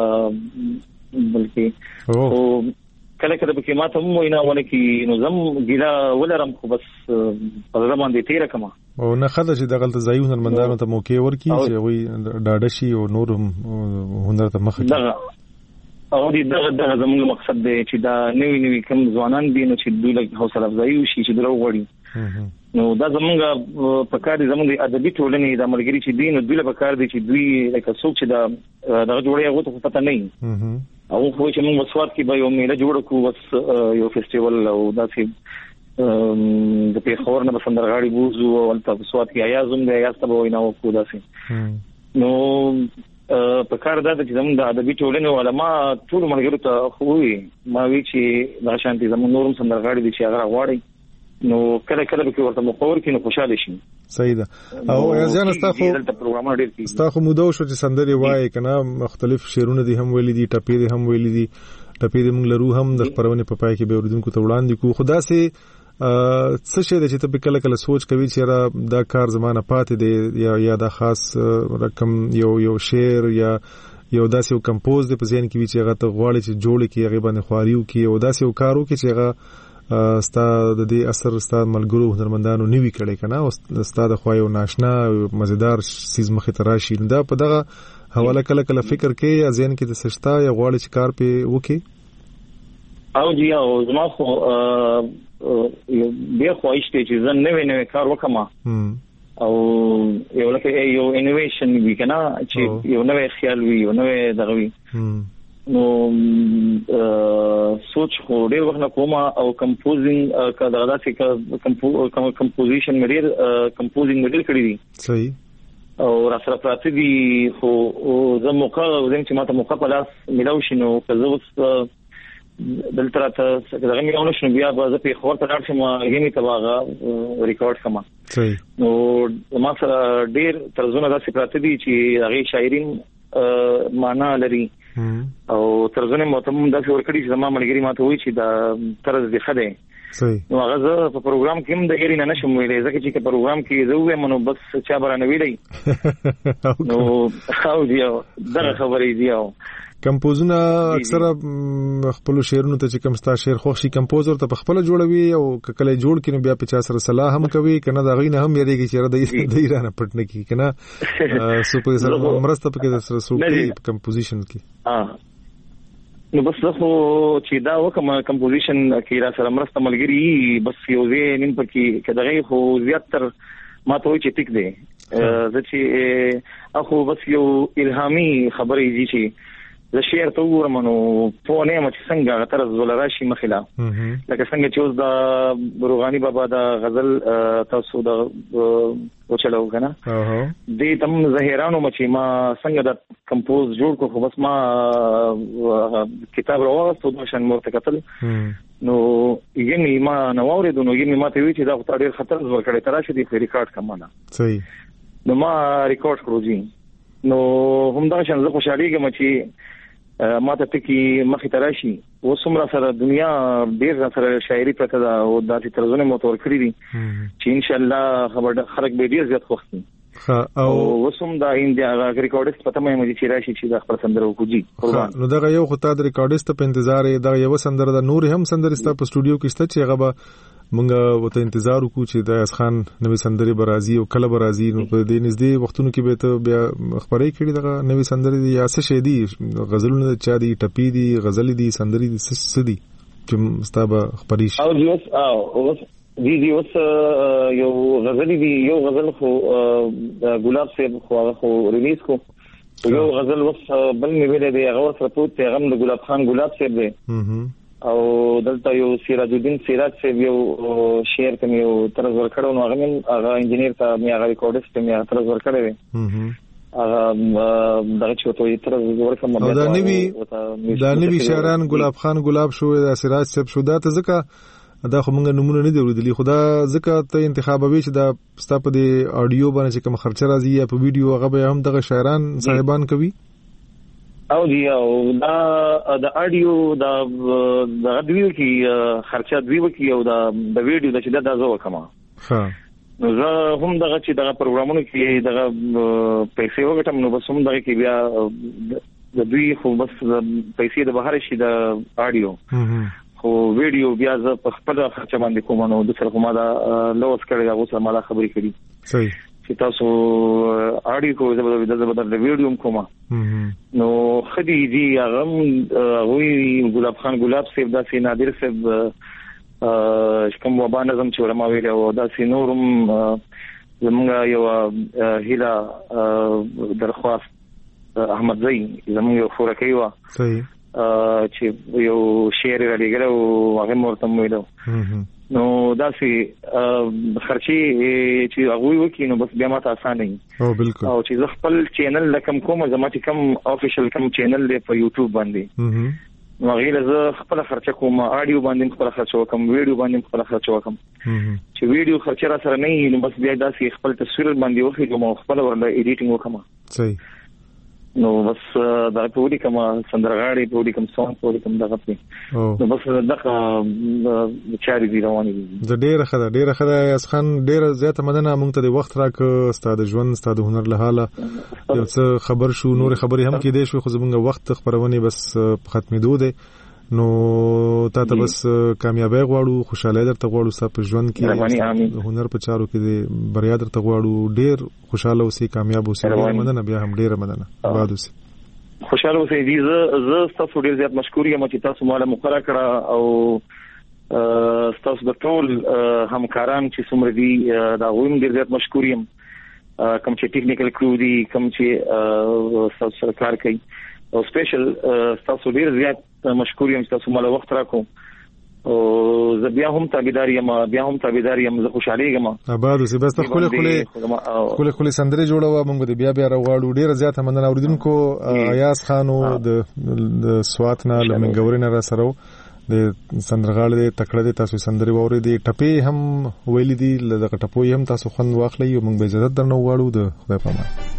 بلکې کله به ما ته مو نه ونه کی نو زم ګیلا ولرم خو بس په زمان دي تیر کما او نه خدای چې دغه ځایو هنرمندانو ته موقع ورکړي چې وي ډاډه شي او نور هنر ته مخ کړي او دغه زموږ مقصد دی چې دا نوی کوم ځوانان دي نو چې دوی له حوصله افزایی وشي چې درو وړي نو دا زموږ په کار دي زموږ ادبي ټولنې د ملګری چې دي نو دوی له کار دي چې دوی لکه څوک چې دا جوړي هغه ته پته نه او خو چې موږ وسوات کې به یو میله جوړ کو وس یو فیسټیوال او داسې د پیښور نه بسندرغاړي بوزو او تاسو وسوات کې ایازم دی ایاز ته وینا وکړو داسې نو په کار دا چې زموږ د ادبي ټولنې علماء ټول ملګرو ته خووي ما وی چې دا شانتي زموږ نورم سندرغاړي دي چې هغه غواړي نو کله به ورته مخور کې نو خوشاله شي صحیح ده او یزان استاخو مودو شو چې سندري وای کنه مختلف شعرونه دي هم ویلي دي ټپې دي هم ویلي دي ټپې دي موږ لرو هم د خبرونه په پای کې به اوریدونکو ته وړاندې کو خدا سي څه شي چې ته کله سوچ کوي چې دا کار زمانه پاتې دی یا دا خاص رقم یو شعر یا یو داسې یو کمپوز دی په ځین کې چې هغه ته غواړي چې جوړ کې هغه باندې خواریو کې او داسې یو کارو کې چې هغه ستا د دې اثر ستا ملګرو هنرمندانو نیوي کړي کنه او ستا د خوایو ناشنا مزیدار سیز مخه تراشي دا په دغه حواله کله فکر کې یا ذهن کې د سشتا یا غواړي چې کار په وکي او جی او زما خو بیا خو ایشته چې زه نوې کار وکم او یو لکه یو انوویشن وی کنه چې یو نوې خیال وی یو نوې دغه وی نو سوچ خو ډېر وخت کوم او کمپوزینګ کدا داسې کمپوزیشن مډیر کمپوزینګ مډیر کړی دي صحیح او را سره پراته دي خو زه موقع زم چې ماته موقع په لاس ملاو شنو که زه اوس دلته راته دغه میونه شنو بیا به زه په خبر ته راځم یې می تواغه ریکارډ کما صحیح نو ما سره ډېر طرزونه داسې پراته دي چې هغه شاعرین معنا لري او ترجمه متمم د ورکړي چې زما ملګری ماته وایي چې دا طرز دی خده صحیح نو هغه زه په پروګرام کې هم د غیر نه نشم ویلې ځکه چې په پروګرام کې زه وایم نو بس چا برانه ویلې نو خو دی دا خبرې دی کمپوزونه اکثره خپل شعرونو ته چې کوم ستا شعر خوښي کمپوزر ته خپل جوړوي او کله جوړ کینو بیا په چا سره صلاح هم کوي کنه دا غینه هم یریږي چې د ایران پټنه کی کنه سپر سره مرسته پکې سره سوپي کمپوزیشن کی نو بس خو چې دا وکم کمپوزیشن کې را سره مرسته ملګری بس یو ځای نن پکې کداغه خو زیاتره ما ته چې ټیک دی چې اخو بس یو الهامي خبرې دي چې د شعر ته ورمنو په نه مچ څنګه غتر زول راشي مخلا لکه څنګه چې اوس د روغانی بابا د غزل تاسو د وچلو کنه دې تم زهیرانو مچ ما څنګه د کمپوز جوړ کو خو بس ما کتاب راوغستو د شان مرتکتل نو یګنی ما نوورې دونو یګنی ما ته وی چې دا ډېر خطر زور کړي تراشه دې ریکارډ کمانه صحیح نو ما ریکارډ کړو جی نو هم دا شان زه خوشاليږم چې ما ته ټکی مخې تراشي وسمره سره دنیا ډیر سره شاعري پته دا او داسې ترجمه موتور کړی دي چې ان شاء الله خبر خلک به ډیر زیات خوښ او وسم دا انډیا ریکارډست پته مې مې چې راشي چې دا خپل سندره وکړي نو دا یو خو تا د ریکارډست په انتظار دا یو سندره د نور هم سندره ستا په سټوډیو کې شته چې هغه مونږه وته انتظار وکړو چې د اس خان نوې سندري برازي او کله برازي نو په دې نږدې وختونو کې به ته بیا خبرې کړې دغه نوې سندري یا څه شي دي غزلونه چا دي ټپي دي غزل دي سندري دي څه دي چې ستابه خبرې شي او اوس دي اوس یو غزل دي یو غزل خو ګلاب صاحب خو ریلیز کو یو غزل وس بل مې ویل دی هغه سره پروت پیغام د ګلاب خان ګلاب صاحب دی او دلته یو سراج الدین سراج صاحب یو شعر کوم یو طرز ورکړو نو هغه انجنیر ته مې هغه ریکارډست ته مې طرز ورکړی هغه دغه چې ته طرز ورکړم دا نوی شاعران ګلاب خان ګلاب شو د سراج صاحب شو دا ته ځکه دا خو موږ نمونه نه دی ورېدلی خدا ځکه ته انتخابوي چې دا ستا په دې اډیو باندې کوم خرچه راځي یا په ویډیو هغه به هم دغه شاعران صاحبان کوي او دی او دا د اډیو د غوډیو کې خرچه دی وکي او د ویډیو د چې دا زو کما ها نو زه هم دغه چې دغه پروګرامونو کې دغه پیسې وګټم نو بس هم دغه کې بیا د دوی خو بس پیسې د بهر شي د اډیو خو ویډیو بیا زه په خپل خرچه باندې کوم نو د سره کومه دا لوس کړی دا اوس ما خبرې کړې صحیح چې تاسو اډیو کو د ویډیو کوم نو خدي دي هغه وی ګلاب خان ګلاب صاحب دا سي نادر صاحب کوم وبا نظم چې ورما ویل او دا سي نورم زمونږ یو هیله درخواست احمد زئی زمونږ یو فورکې و صحیح چې یو شعر را لګره او هغه مرته ویلو نو دا سي خرچي چې هغه وکي نو بس بیا ماته آسان نه او بالکل او چې خپل چینل لکم کوم زماتي کم افیشل کم چینل دی په یوټیوب باندې نو غیر زه خپل خرچه کوم اډیو باندې خپل خرچه وکم ویډیو باندې خپل خرچه وکم چې ویډیو خرچه را سره نه نو بس بیا دا سي خپل تصویر باندې وخی کوم خپل ورله ایډیټینګ وکم صحیح نو بس دا پوری کما سندرغاړي پوری کم سونګ پوری کم دغه په نو بس دغه چاري دی رواني د ډیره خدای اس خان ډیره زیاته مدنه مونږ ته د وخت راک ستاد ژوند ستاد هنر له حاله یو څه خبر شو نور خبري هم کې دي شو خو زمونږ وخت خبرونه بس ختمېدو دي نو تاسو بس کامیابی غواړو، خوشاله درته غواړو ستاسو په ژوند کې، هنر په چارو کې بریا درته غواړو، ډیر خوشاله اوسئ، کامیاب اوسئ. مننه، بیا هم ډیره مننه. آباد اوسئ، خوشاله اوسئ. زه تاسو ډیر زیات مشکور یم چې تاسو مال مقرره کړه او تاسو د ټول همکاران چې څومره دي دا غویم ډیر زیات مشکور یم، کوم چې ټیکنیکل کرو دي، کوم چې تاسو سره کار کوي، او سپیشل تاسو ډیر زیات مشکور یم چې تاسو مال وخت راکو او زه بیا هم تابعدار یم، زه خوشاله یم. آباد اوسئ. بس ته خپل سندري جوړوه، موږ دې بیا راغواړو. ډیر زیات مننه اوریدونکو. ایاز خانو د سواتنا لمنګورینه را سره د سندرغاړي تکړه دي، تاسو سندري ووري دي، ټپي هم ویلي دي، لږه ټپوي هم تاسو خوند واخلئ او موږ به اجازه درنه وغواړو. د خدای په امان.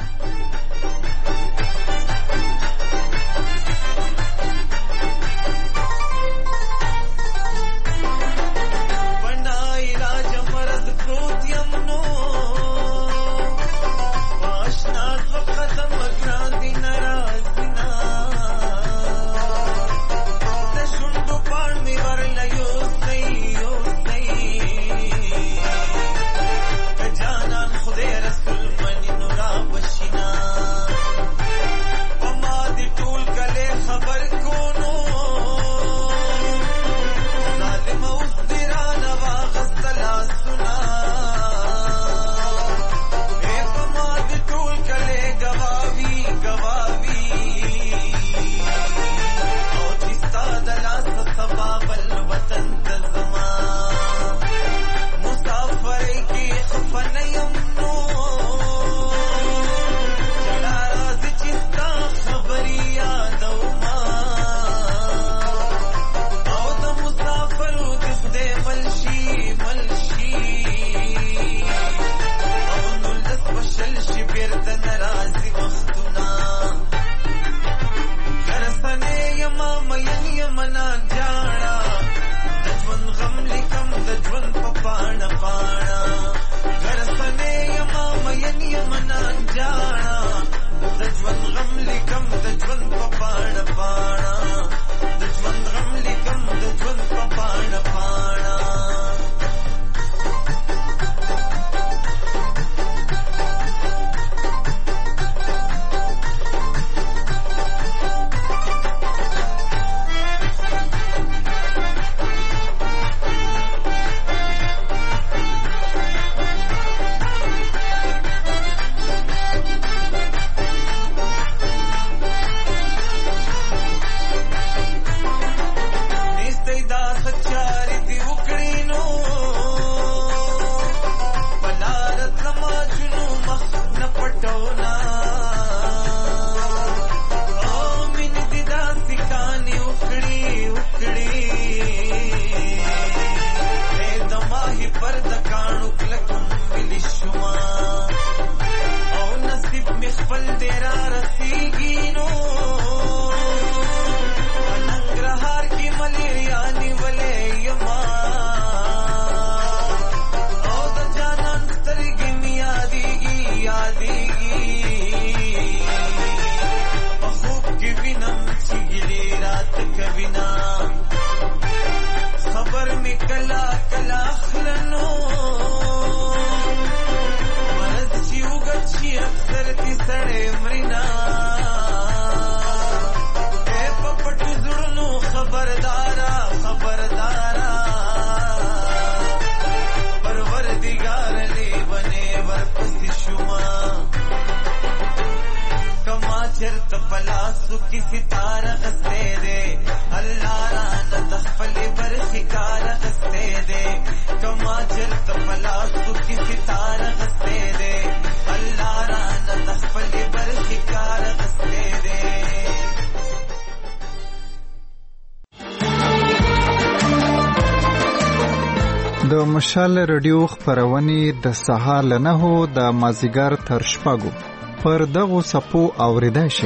د مشال رادیو خبرونه د سهار له 9 د مازیګر تر شپږو پر دغه صفو اوریدای شي.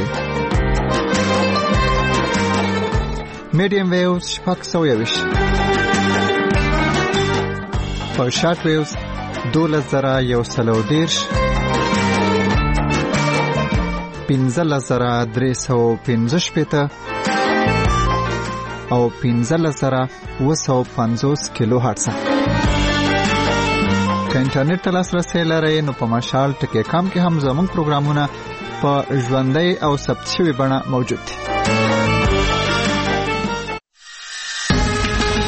میډیم ویوز شپږ 120 په شارټ ویوز 2110 15315 او 15750 کیلو هرتز. که انټرنیټ ته لاسرسي لرئ نو په مشال ټکی کام کې هم زموږ پروګرامونه په ژوندۍ او ثبت شوی بڼه موجود دي.